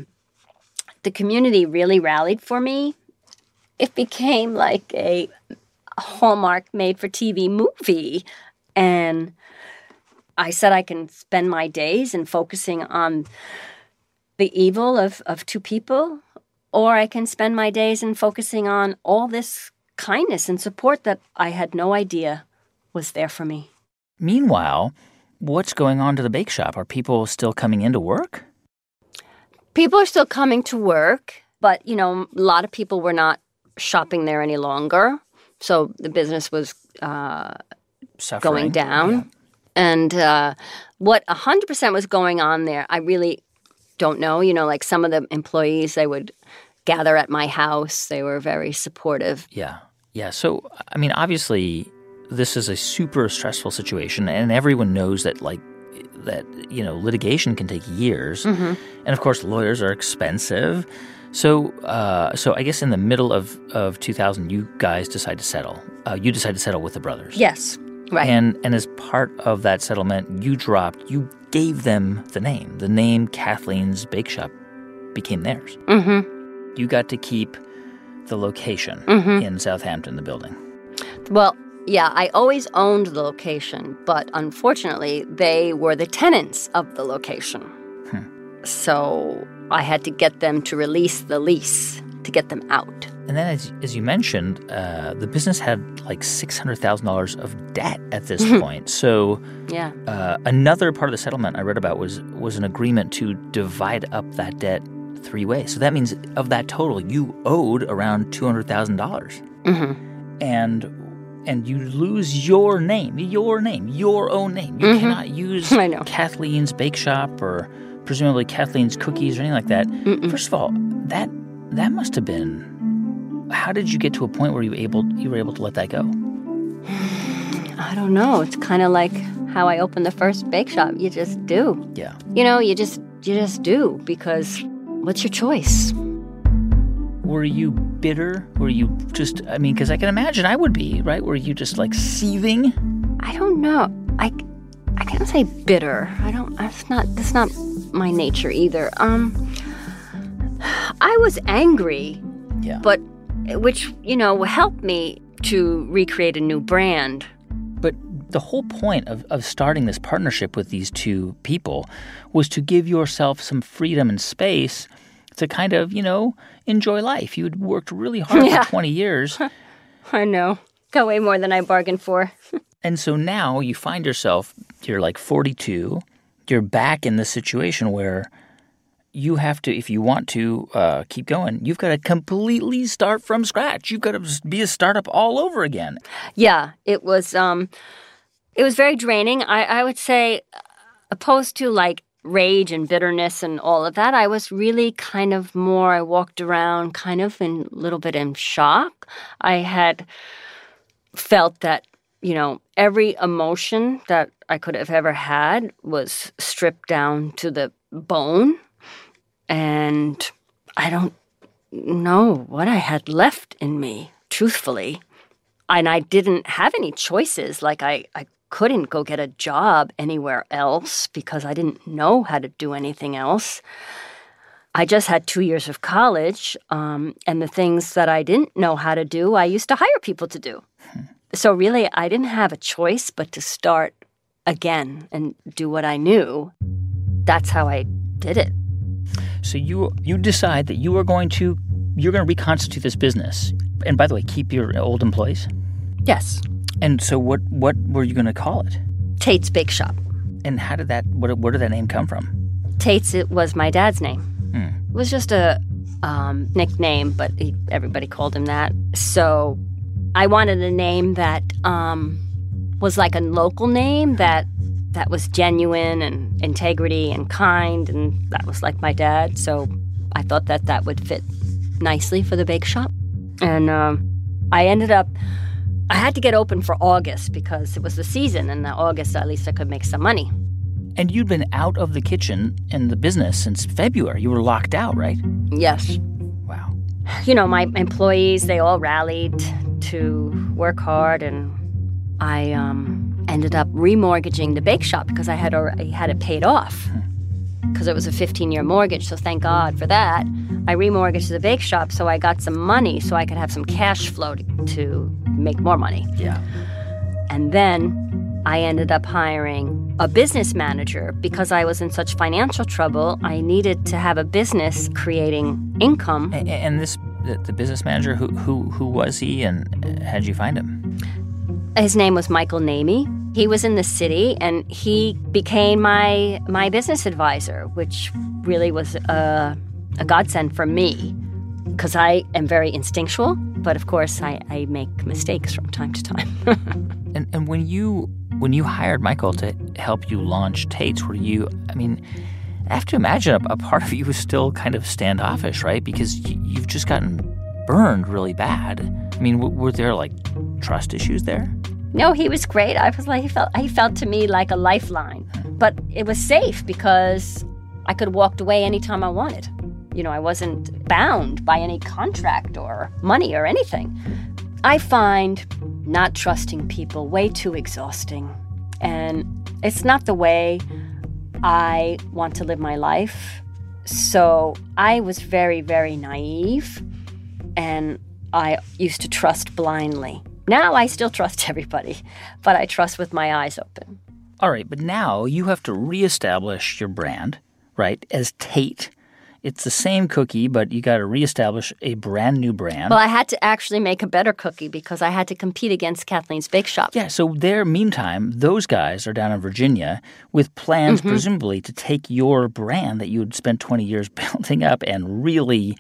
The community really rallied for me. It became like a Hallmark made-for-TV movie. And I said I can spend my days in focusing on the evil of two people, or I can spend my days in focusing on all this kindness and support that I had no idea was there for me. Meanwhile, what's going on to the bake shop? Are people still coming into work? People are still coming to work, but, a lot of people were not shopping there any longer. So the business was going down. Yeah. And what 100% was going on there, I really don't know. Like some of the employees, they would gather at my house. They were very supportive. Yeah. Yeah. So, I mean, obviously, this is a super stressful situation, and everyone knows that, litigation can take years. Mm-hmm. And, of course, lawyers are expensive. So I guess in the middle of 2000, you guys decide to settle. You decide to settle with the brothers. Yes. Right. And as part of that settlement, you gave them the name. The name Kathleen's Bake Shop became theirs. Mm-hmm. You got to keep the location in Southampton, the building. Well, yeah, I always owned the location, but unfortunately, they were the tenants of the location. So I had to get them to release the lease to get them out. And then, as you mentioned, the business had like $600,000 of debt at this point. So yeah, another part of the settlement I read about was an agreement to divide up that debt 3 ways. So that means of that total, you owed around $200,000. Mm-hmm. And you lose your own name. You cannot use Kathleen's Bake Shop or presumably Kathleen's Cookies or anything like that. Mm-mm. First of all, that must have been... How did you get to a point where you were able to let that go? I don't know. It's kind of like how I opened the first bake shop. You just do. Yeah. You just do, because what's your choice? Were you bitter? Were you just, because I can imagine I would be, right? Were you just like seething? I don't know. I can't say bitter. That's not my nature either. I was angry. Yeah. But which, helped me to recreate a new brand. But the whole point of starting this partnership with these two people was to give yourself some freedom and space to kind of, enjoy life. You had worked really hard for 20 years. I know. Got way more than I bargained for. And so now you find yourself, you're like 42, you're back in this situation where you have to, if you want to keep going, you've got to completely start from scratch. You've got to be a startup all over again. Yeah, it was very draining. I would say, opposed to like rage and bitterness and all of that, I was really kind of more, I walked around kind of a little bit in shock. I had felt that, every emotion that I could have ever had was stripped down to the bone. And I don't know what I had left in me, truthfully. And I didn't have any choices. Like I couldn't go get a job anywhere else because I didn't know how to do anything else. I just had 2 years of college, and the things that I didn't know how to do, I used to hire people to do. So really, I didn't have a choice but to start again and do what I knew. That's how I did it. So you decide that you're going to reconstitute this business. And by the way, keep your old employees? Yes. And so what were you going to call it? Tate's Bake Shop. And how did where did that name come from? Tate's, it was my dad's name. It was just a nickname, but everybody called him that. So I wanted a name that was like a local name that that was genuine and integrity and kind, and that was like my dad. So I thought that that would fit nicely for the bake shop. And I had to get open for August because it was the season, and in August at least I could make some money. And you'd been out of the kitchen and the business since February. You were locked out, right? Yes. Wow. You know, my employees, they all rallied to work hard, and I ended up remortgaging the bake shop because I had already had it paid off because it was a 15-year mortgage, so thank God for that. I remortgaged the bake shop so I got some money so I could have some cash flow to make more money. Yeah. And then I ended up hiring a business manager because I was in such financial trouble. I needed to have a business creating income. And the business manager, who was he, and how'd you find him? His name was Michael Namey. He was in the city, and he became my business advisor, which really was a godsend for me because I am very instinctual, but of course I make mistakes from time to time. And when you hired Michael to help you launch Tate's, I have to imagine a part of you was still kind of standoffish, right? Because you've just gotten burned really bad. I mean, were there like trust issues there? No, he was great. I was like, he felt to me like a lifeline, but it was safe because I could have walked away anytime I wanted. You know, I wasn't bound by any contract or money or anything. I find not trusting people way too exhausting, and it's not the way I want to live my life. So I was very, very naive, and I used to trust blindly. Now I still trust everybody, but I trust with my eyes open. All right, but now you have to reestablish your brand, right, as Tate. It's the same cookie, but you got to reestablish a brand new brand. Well, I had to actually make a better cookie because I had to compete against Kathleen's Bake Shop. Yeah, so meantime, those guys are down in Virginia with plans, presumably, to take your brand that you had spent 20 years building up and really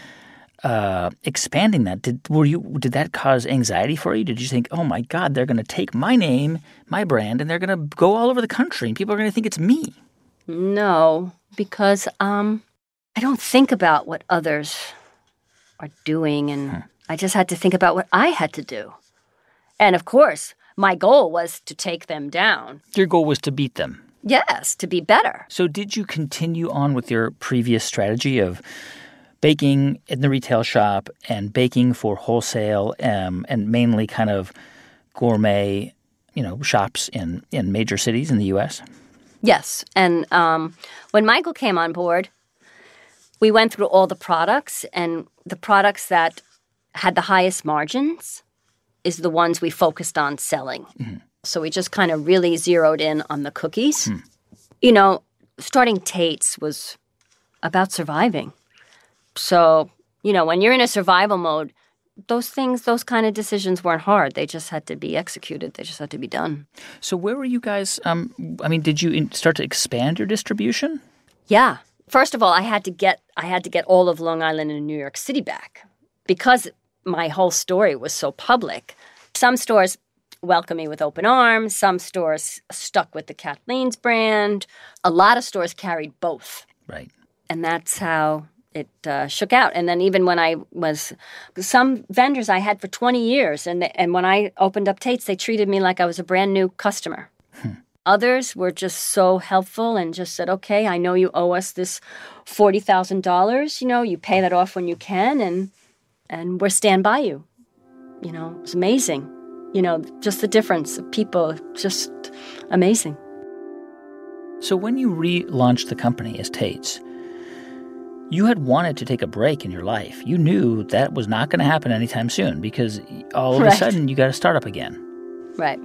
expanding that. Did that cause anxiety for you? Did you think, oh my God, they're going to take my name, my brand, and they're going to go all over the country, and people are going to think it's me? No, because I don't think about what others are doing, and I just had to think about what I had to do. And of course, my goal was to take them down. Your goal was to beat them? Yes, to be better. So did you continue on with your previous strategy of baking in the retail shop and baking for wholesale and mainly kind of gourmet, shops in major cities in the U.S.? Yes, and when Michael came on board, we went through all the products, and the products that had the highest margins is the ones we focused on selling. Mm-hmm. So we just kind of really zeroed in on the cookies. Starting Tate's was about surviving. So, when you're in a survival mode, those kind of decisions weren't hard. They just had to be executed. They just had to be done. So where were you guys? Did you start to expand your distribution? Yeah. First of all, I had to get all of Long Island and New York City back because my whole story was so public. Some stores welcomed me with open arms. Some stores stuck with the Kathleen's brand. A lot of stores carried both. Right. And that's how it shook out. And then even when some vendors I had for 20 years, and when I opened up Tate's, they treated me like I was a brand new customer. Others were just so helpful and just said, okay, I know you owe us this $40,000. You pay that off when you can, and we'll stand by you. It's amazing. Just the difference of people, just amazing. So when you relaunched the company as Tate's, you had wanted to take a break in your life. You knew that was not going to happen anytime soon because all of a sudden you got to start up again. Right.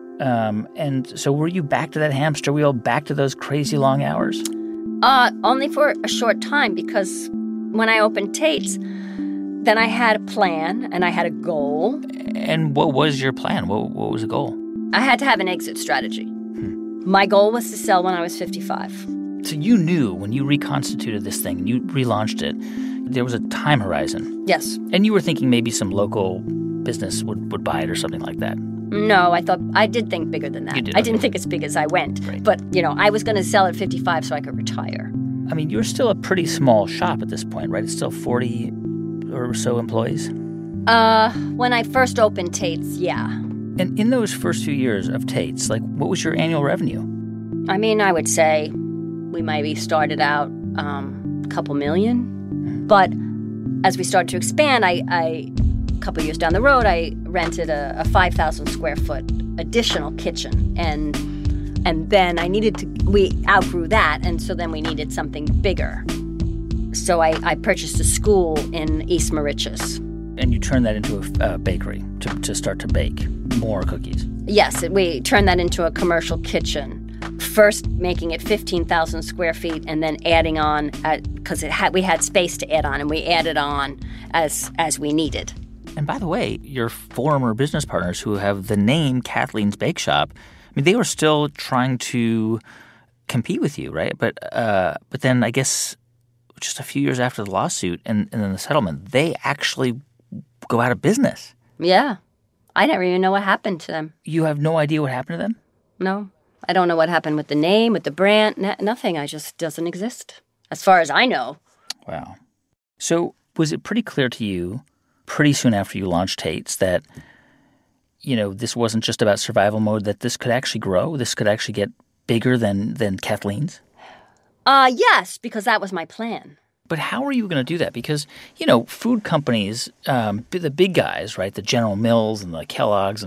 And so were you back to that hamster wheel, back to those crazy long hours? Only for a short time because when I opened Tate's, then I had a plan and I had a goal. And what was your plan? What was the goal? I had to have an exit strategy. My goal was to sell when I was 55. So you knew when you reconstituted this thing and you relaunched it, there was a time horizon. Yes. And you were thinking maybe some local business would buy it or something like that. No, I did think bigger than that. You did, I didn't okay. think as big as I went. Right. But, I was going to sell at 55 so I could retire. I mean, you're still a pretty small shop at this point, right? It's still 40 or so employees? When I first opened Tate's, yeah. And in those first few years of Tate's, what was your annual revenue? I mean, I would say we maybe started out a couple million. But as we started to expand, a couple years down the road, I rented a 5,000 square foot additional kitchen. And then we outgrew that, and so then we needed something bigger. So I purchased a school in East Mauritius. And you turned that into a bakery to start to bake more cookies. Yes, we turned that into a commercial kitchen. First making it 15,000 square feet and then adding on, because we had space to add on, and we added on as we needed. And by the way, your former business partners who have the name Kathleen's Bake Shop, I mean, they were still trying to compete with you, right? But then I guess just a few years after the lawsuit and then the settlement, they actually go out of business. Yeah. I never even know what happened to them. You have no idea what happened to them? No. I don't know what happened with the name, with the brand, nothing. I just doesn't exist, as far as I know. Wow. So was it pretty clear to you pretty soon after you launched Tate's that, this wasn't just about survival mode, that this could actually grow, this could actually get bigger than Kathleen's? Yes, because that was my plan. But how are you going to do that? Because, food companies, the big guys, right, the General Mills and the Kellogg's,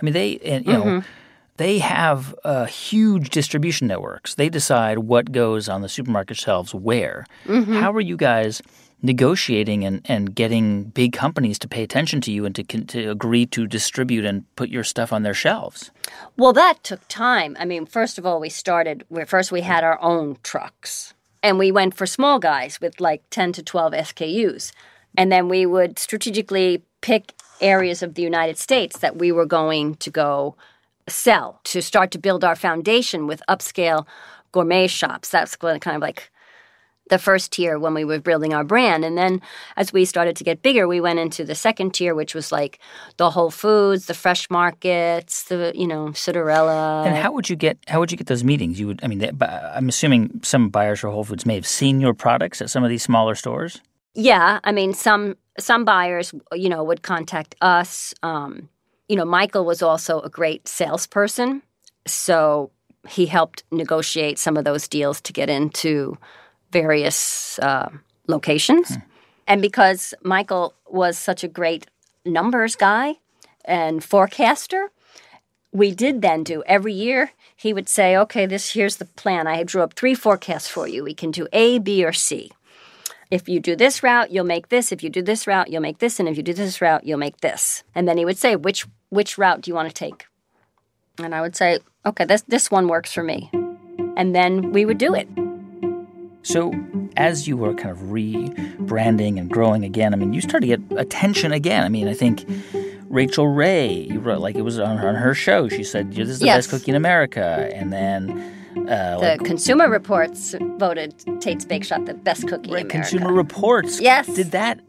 they have huge distribution networks. They decide what goes on the supermarket shelves where. Mm-hmm. How are you guys negotiating and getting big companies to pay attention to you and to agree to distribute and put your stuff on their shelves? Well, that took time. I mean, first of all, we had our own trucks. And we went for small guys with 10 to 12 SKUs. And then we would strategically pick areas of the United States that we were going to go sell to start to build our foundation with upscale gourmet shops. That's kind of like the first tier when we were building our brand. And then as we started to get bigger, we went into the second tier, which was the Whole Foods, the fresh markets, the, Citarella. And how would you get those meetings? I'm assuming some buyers for Whole Foods may have seen your products at some of these smaller stores. Yeah. I mean, some buyers, would contact us. Michael was also a great salesperson. So he helped negotiate some of those deals to get into various locations. And because Michael was such a great numbers guy and forecaster, we did then do every year. He would say, okay, here's the plan. I drew up 3 forecasts for you. We can do A, B, or C. If you do this route, you'll make this. If you do this route, you'll make this. And if you do this route, you'll make this. And then he would say, which route do you want to take? And I would say, okay, this one works for me. And then we would do it. So as you were kind of rebranding and growing again, you started to get attention again. I think Rachel Ray, you wrote, it was on her show. She said, this is the best cookie in America. And then the Consumer Reports voted Tate's Bake Shop the best cookie in America. Consumer Reports. Yes. Did that,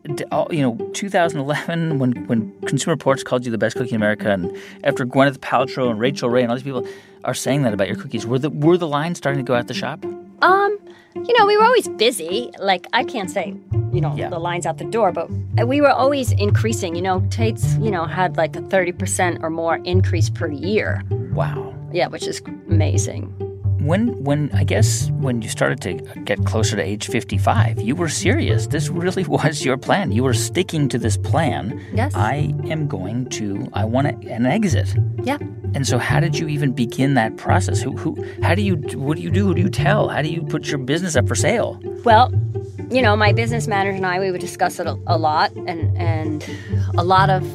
2011, when Consumer Reports called you the best cookie in America, and after Gwyneth Paltrow and Rachel Ray and all these people are saying that about your cookies, were the lines starting to go out the shop? We were always busy. I can't say, the lines out the door, but we were always increasing. Tate's, had a 30% or more increase per year. Wow. Yeah, which is amazing. When you started to get closer to age 55, you were serious. This really was your plan. You were sticking to this plan. Yes. I want an exit. Yeah. And so how did you even begin that process? What do you do? Who do you tell? How do you put your business up for sale? Well, my business manager and I, we would discuss it a lot. And a lot of,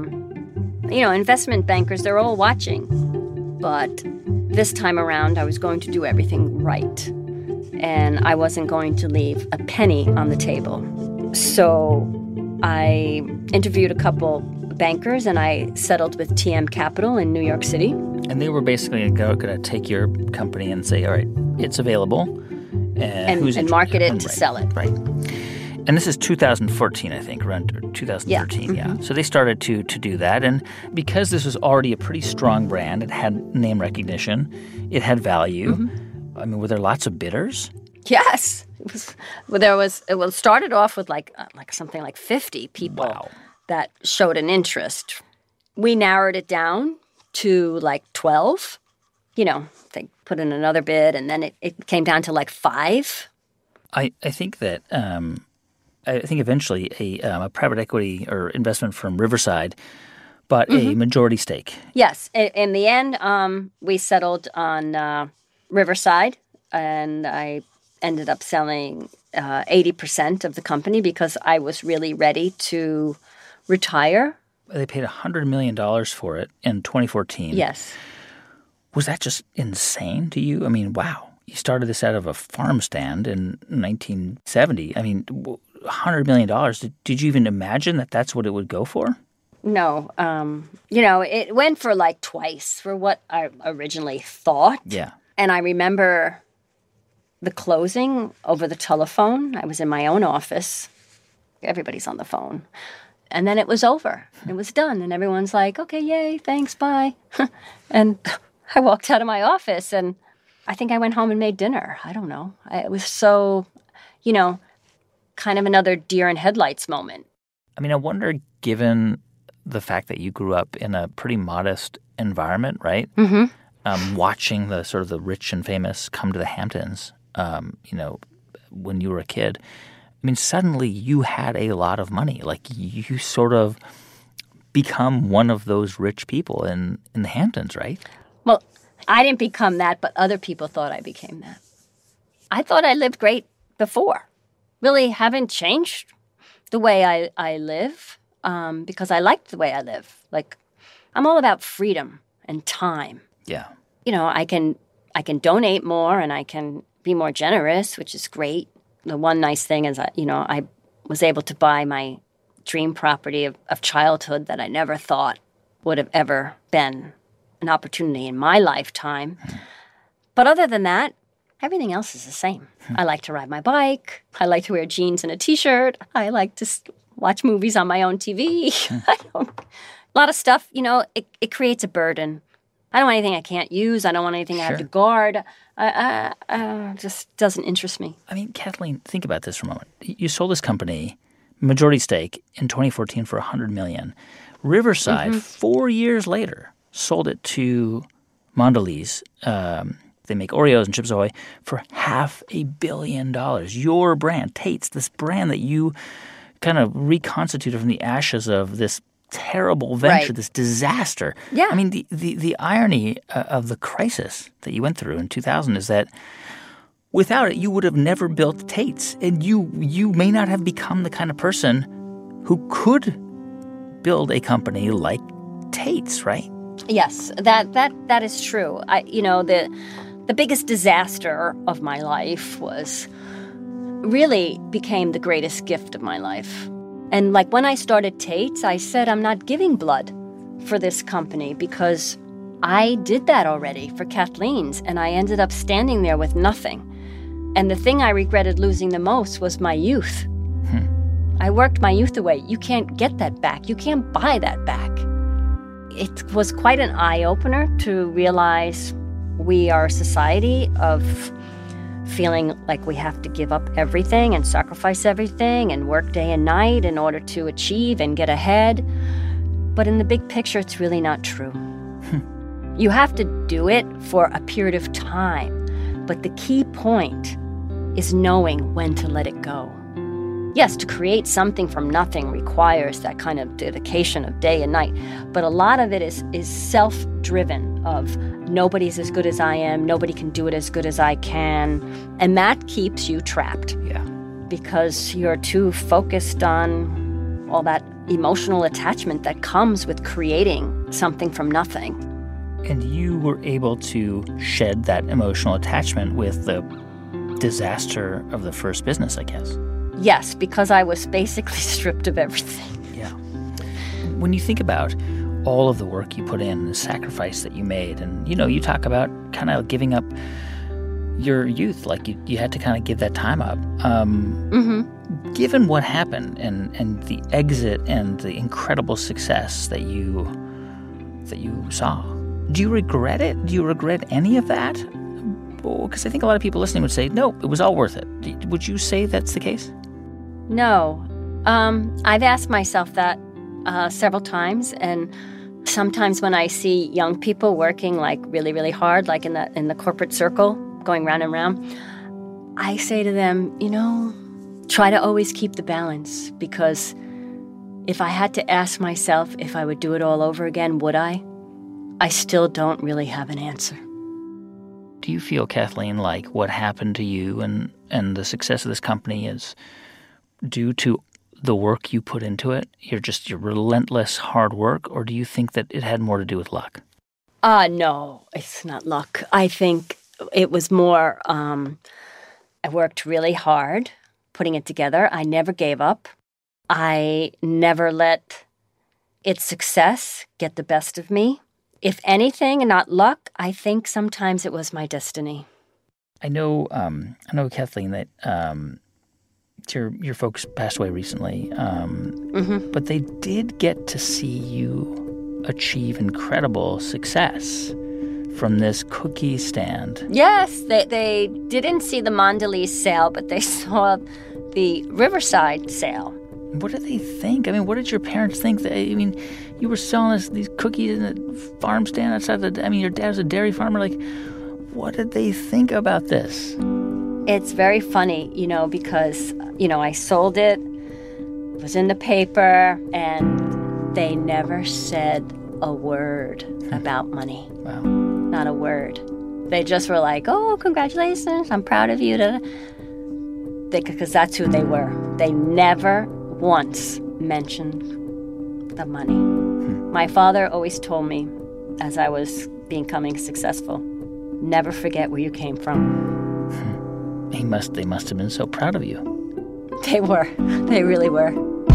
investment bankers, they're all watching. But this time around, I was going to do everything right. And I wasn't going to leave a penny on the table. So I interviewed a couple bankers, and I settled with TM Capital in New York City. And they were basically going to take your company and say, all right, it's available. And market it to sell it. Right. And this is 2014, I think, around 2013, yeah. So they started to do that. And because this was already a pretty strong brand, it had name recognition, it had value. I mean, were there lots of bidders? Yes. It started off with like something like 50 people that showed an interest. We narrowed it down to like 12. You know, they put in another bid, and then it came down to like 5. I think that I think eventually a private equity or investment firm, Riverside, bought a majority stake. Yes. In the end, we settled on Riverside, and I ended up selling 80% of the company because I was really ready to retire. They paid $100 million for it in 2014. Yes. Was that just insane to you? I mean, wow. You started this out of a farm stand in 1970. I mean, $100 million. Did you even imagine that that's what it would go for? No. It went for like twice for what I originally thought. Yeah. And I remember the closing over the telephone. I was in my own office. Everybody's on the phone. And then it was over. It was done. And everyone's like, okay, yay, thanks, bye. And I walked out of my office, and I think I went home and made dinner. I don't know. It was so, kind of another deer in headlights moment. I mean, I wonder, given the fact that you grew up in a pretty modest environment, right? Watching the sort of the rich and famous come to the Hamptons, when you were a kid. I mean, suddenly you had a lot of money. Like, you sort of become one of those rich people in the Hamptons, right? Well, I didn't become that, but other people thought I became that. I thought I lived great before. Really haven't changed the way I live because I liked the way I live. Like, I'm all about freedom and time. Yeah. I can donate more and I can be more generous, which is great. The one nice thing is, I was able to buy my dream property of childhood that I never thought would have ever been an opportunity in my lifetime. But other than that, everything else is the same. I like to ride my bike. I like to wear jeans and a T-shirt. I like to watch movies on my own TV. A lot of stuff, it creates a burden. I don't want anything I can't use. I don't want anything I have to guard. Just doesn't interest me. I mean, Kathleen, think about this for a moment. You sold this company, majority stake, in 2014 for $100 million. Riverside, 4 years later, sold it to Mondelez. They make Oreos and Chips Ahoy for $500 million. Your brand, Tate's, this brand that you kind of reconstituted from the ashes of this terrible venture, this disaster. Yeah. I mean, the irony of the crisis that you went through in 2000 is that without it, you would have never built Tate's. And you may not have become the kind of person who could build a company like Tate's, right? Yes, that is true. The biggest disaster of my life really became the greatest gift of my life. And like when I started Tate's, I said I'm not giving blood for this company because I did that already for Kathleen's, and I ended up standing there with nothing. And the thing I regretted losing the most was my youth. I worked my youth away. You can't get that back. You can't buy that back. It was quite an eye-opener to realize we are a society of feeling like we have to give up everything and sacrifice everything and work day and night in order to achieve and get ahead. But in the big picture, it's really not true. You have to do it for a period of time. But the key point is knowing when to let it go. Yes, to create something from nothing requires that kind of dedication of day and night. But a lot of it is self-driven of nobody's as good as I am, nobody can do it as good as I can. And that keeps you trapped. Yeah. Because you're too focused on all that emotional attachment that comes with creating something from nothing. And you were able to shed that emotional attachment with the disaster of the first business, I guess. Yes, because I was basically stripped of everything. Yeah. When you think about all of the work you put in, the sacrifice that you made, and, you talk about kind of giving up your youth. Like, you had to kind of give that time up. Given what happened and the exit and the incredible success that you saw, do you regret it? Do you regret any of that? Because I think a lot of people listening would say, no, it was all worth it. Would you say that's the case? No. I've asked myself that several times, and sometimes when I see young people working like really, really hard, like in the corporate circle, going round and round, I say to them, try to always keep the balance, because if I had to ask myself if I would do it all over again, would I? I still don't really have an answer. Do you feel, Kathleen, like what happened to you and the success of this company is due to the work you put into it, your relentless hard work, or do you think that it had more to do with luck? No, it's not luck. I think it was more, I worked really hard putting it together. I never gave up. I never let its success get the best of me. If anything, and not luck, I think sometimes it was my destiny. I know, Kathleen, that your folks passed away recently, but they did get to see you achieve incredible success from this cookie stand. Yes, they didn't see the Mondelez sale, but they saw the Riverside sale. What did they think? I mean, what did your parents think? You were selling these cookies in a farm stand outside your dad was a dairy farmer. Like, what did they think about this? It's very funny, because, I sold it, was in the paper, and they never said a word about money. Wow. Not a word. They just were like, oh, congratulations, I'm proud of you. Because that's who they were. They never once mentioned the money. My father always told me, as I was becoming successful, never forget where you came from. They must have been so proud of you. They were. They really were.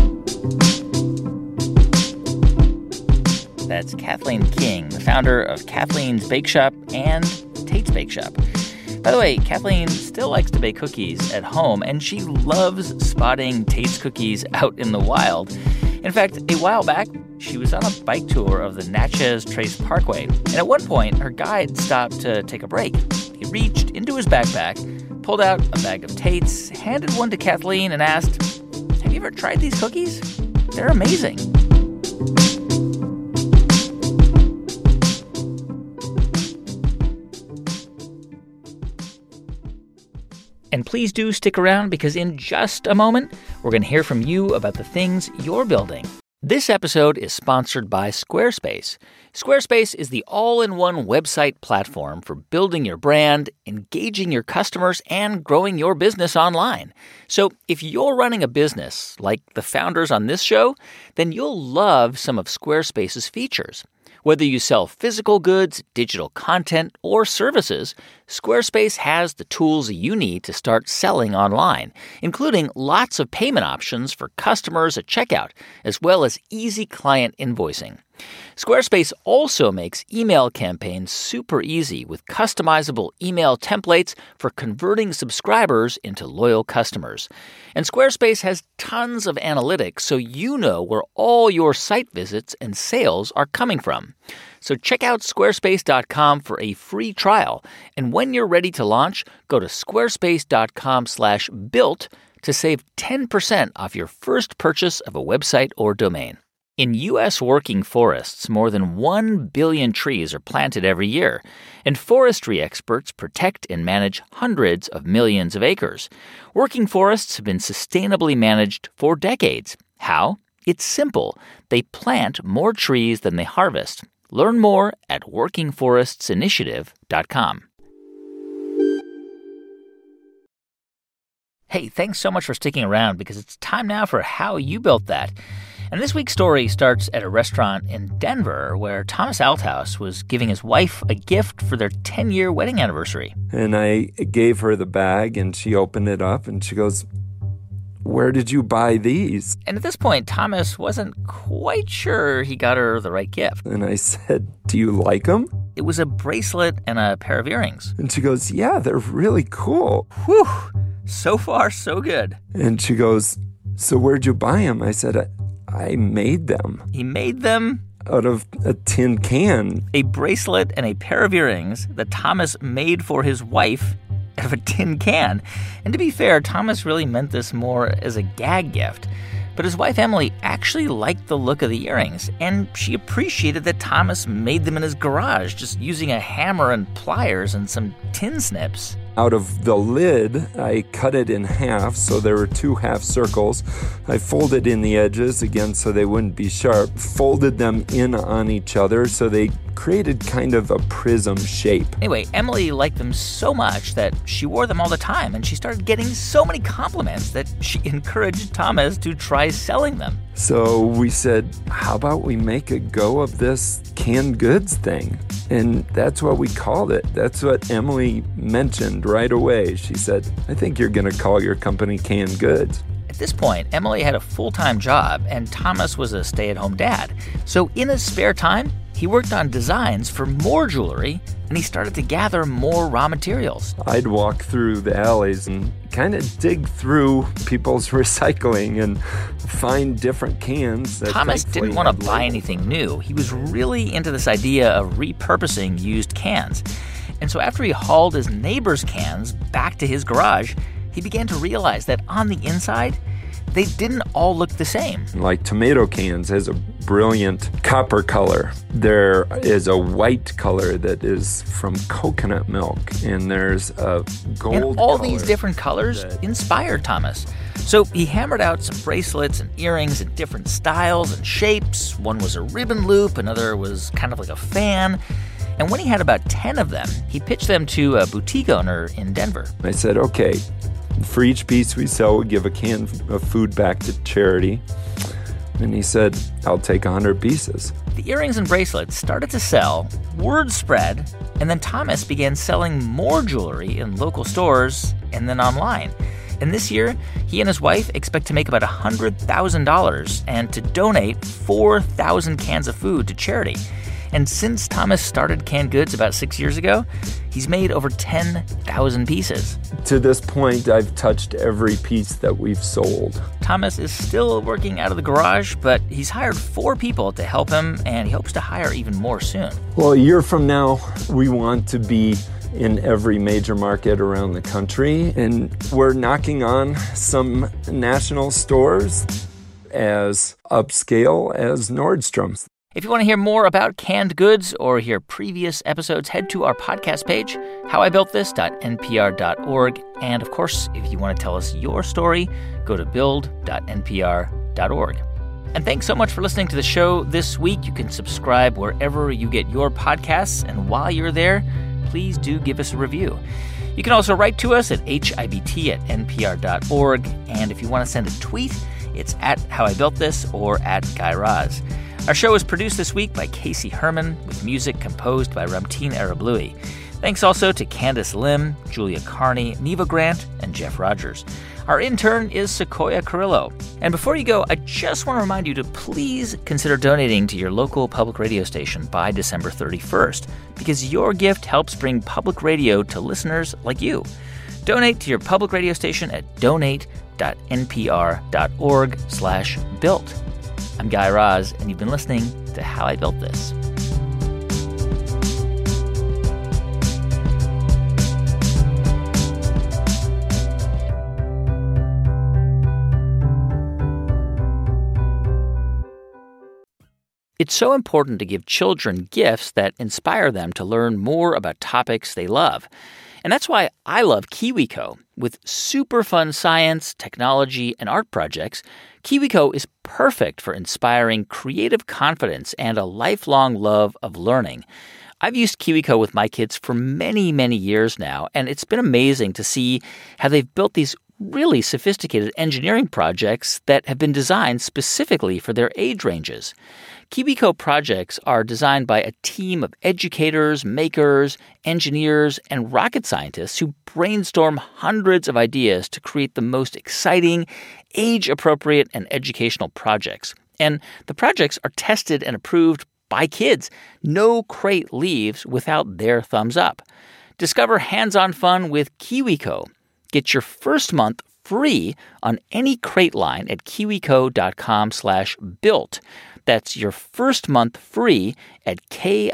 That's Kathleen King, the founder of Kathleen's Bake Shop and Tate's Bake Shop. By the way, Kathleen still likes to bake cookies at home, and she loves spotting Tate's cookies out in the wild. In fact, a while back, she was on a bike tour of the Natchez Trace Parkway, and at one point, her guide stopped to take a break. He reached into his backpack, pulled out a bag of Tate's, handed one to Kathleen, and asked, "Have you ever tried these cookies? They're amazing." And please do stick around, because in just a moment, we're going to hear from you about the things you're building. This episode is sponsored by Squarespace. Squarespace is the all-in-one website platform for building your brand, engaging your customers, and growing your business online. So if you're running a business like the founders on this show, then you'll love some of Squarespace's features. Whether you sell physical goods, digital content, or services, Squarespace has the tools you need to start selling online, including lots of payment options for customers at checkout, as well as easy client invoicing. Squarespace also makes email campaigns super easy with customizable email templates for converting subscribers into loyal customers. And Squarespace has tons of analytics, so you know where all your site visits and sales are coming from. So check out squarespace.com for a free trial. And when you're ready to launch, go to squarespace.com/built to save 10% off your first purchase of a website or domain. In U.S. working forests, more than 1 billion trees are planted every year, and forestry experts protect and manage hundreds of millions of acres. Working forests have been sustainably managed for decades. How? It's simple. They plant more trees than they harvest. Learn more at workingforestsinitiative.com. Hey, thanks so much for sticking around, because it's time now for How You Built That. And this week's story starts at a restaurant in Denver where Thomas Althouse was giving his wife a gift for their 10-year wedding anniversary. And I gave her the bag, and she opened it up, and she goes, "Where did you buy these?" And at this point, Thomas wasn't quite sure he got her the right gift. And I said, "Do you like them?" it was a bracelet and a pair of earrings. And she goes, yeah, they're really cool. Whew, so far, so good. And she goes, so where'd you buy them? I said, I made them. He made them out of a tin can. A bracelet and a pair of earrings that Thomas made for his wife out of a tin can. And to be fair, Thomas really meant this more as a gag gift. But his wife, Emily, actually liked the look of the earrings, and she appreciated that Thomas made them in his garage, just using a hammer and pliers and some tin snips. Out of the lid, I cut it in half, so there were 2 half circles. I folded in the edges, again, so they wouldn't be sharp, folded them in on each other, so they created kind of a prism shape. Anyway, Emily liked them so much that she wore them all the time, and she started getting so many compliments that she encouraged Thomas to try selling them. So we said, how about we make a go of this canned goods thing? And that's what we called it. That's what Emily mentioned right away. She said, I think you're going to call your company Canned Goods. At this point, Emily had a full-time job, and Thomas was a stay-at-home dad. So in his spare time, he worked on designs for more jewelry, and he started to gather more raw materials. I'd walk through the alleys and kind of dig through people's recycling and find different cans. Thomas didn't want to buy anything new. He was really into this idea of repurposing used cans. And so after he hauled his neighbor's cans back to his garage, he began to realize that on the inside, they didn't all look the same. Like tomato cans has a brilliant copper color. There is a white color that is from coconut milk, and there's a gold color. And all these different colors inspired Thomas. So he hammered out some bracelets and earrings in different styles and shapes. One was a ribbon loop, another was kind of like a fan. And when he had about 10 of them, he pitched them to a boutique owner in Denver. I said, okay, for each piece we sell, we give a can of food back to charity. And he said, I'll take 100 pieces. The earrings and bracelets started to sell, word spread, and then Thomas began selling more jewelry in local stores and then online. And this year, he and his wife expect to make about $100,000 and to donate 4,000 cans of food to charity. And since Thomas started Canned Goods about 6 years ago, he's made over 10,000 pieces. To this point, I've touched every piece that we've sold. Thomas is still working out of the garage, but he's hired 4 people to help him, and he hopes to hire even more soon. Well, a year from now, we want to be in every major market around the country, and we're knocking on some national stores as upscale as Nordstrom's. If you want to hear more about Canned Goods or hear previous episodes, head to our podcast page, howibbuiltthis.npr.org. And of course, if you want to tell us your story, go to build.npr.org. And thanks so much for listening to the show this week. You can subscribe wherever you get your podcasts. And while you're there, please do give us a review. You can also write to us at hibt@npr.org. And if you want to send a tweet, it's at HowIBuiltThis or at Guy Raz. Our show is produced this week by Casey Herman, with music composed by Ramtin Arablouei. Thanks also to Candace Lim, Julia Carney, Neva Grant, and Jeff Rogers. Our intern is Sequoia Carrillo. And before you go, I just want to remind you to please consider donating to your local public radio station by December 31st, because your gift helps bring public radio to listeners like you. Donate to your public radio station at donate.npr.org/built. I'm Guy Raz, and you've been listening to How I Built This. It's so important to give children gifts that inspire them to learn more about topics they love. And that's why I love KiwiCo. With super fun science, technology, and art projects, KiwiCo is perfect for inspiring creative confidence and a lifelong love of learning. I've used KiwiCo with my kids for many, many years now, and it's been amazing to see how they've built these really sophisticated engineering projects that have been designed specifically for their age ranges. KiwiCo projects are designed by a team of educators, makers, engineers, and rocket scientists who brainstorm hundreds of ideas to create the most exciting, age-appropriate, and educational projects. And the projects are tested and approved by kids. No crate leaves without their thumbs up. Discover hands-on fun with KiwiCo. Get your first month free on any crate line at kiwico.com/built. That's your first month free at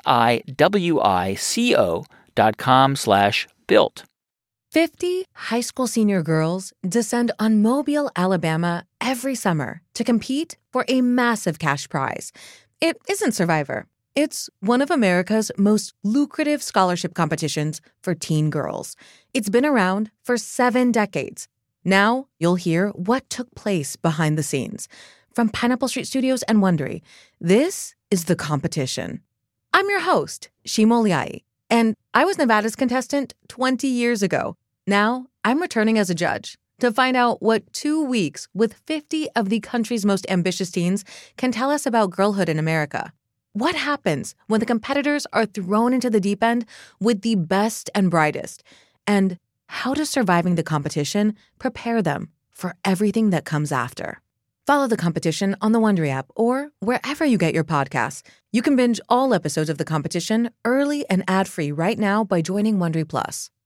kiwico.com/built. 50 high school senior girls descend on Mobile, Alabama every summer to compete for a massive cash prize. It isn't Survivor. It's one of America's most lucrative scholarship competitions for teen girls. It's been around for 7 decades. Now you'll hear what took place behind the scenes. From Pineapple Street Studios and Wondery, this is The Competition. I'm your host, Shima Oliai, and I was Nevada's contestant 20 years ago. Now I'm returning as a judge to find out what 2 weeks with 50 of the country's most ambitious teens can tell us about girlhood in America. What happens when the competitors are thrown into the deep end with the best and brightest? And how does surviving the competition prepare them for everything that comes after? Follow The Competition on the Wondery app or wherever you get your podcasts. You can binge all episodes of The Competition early and ad-free right now by joining Wondery Plus.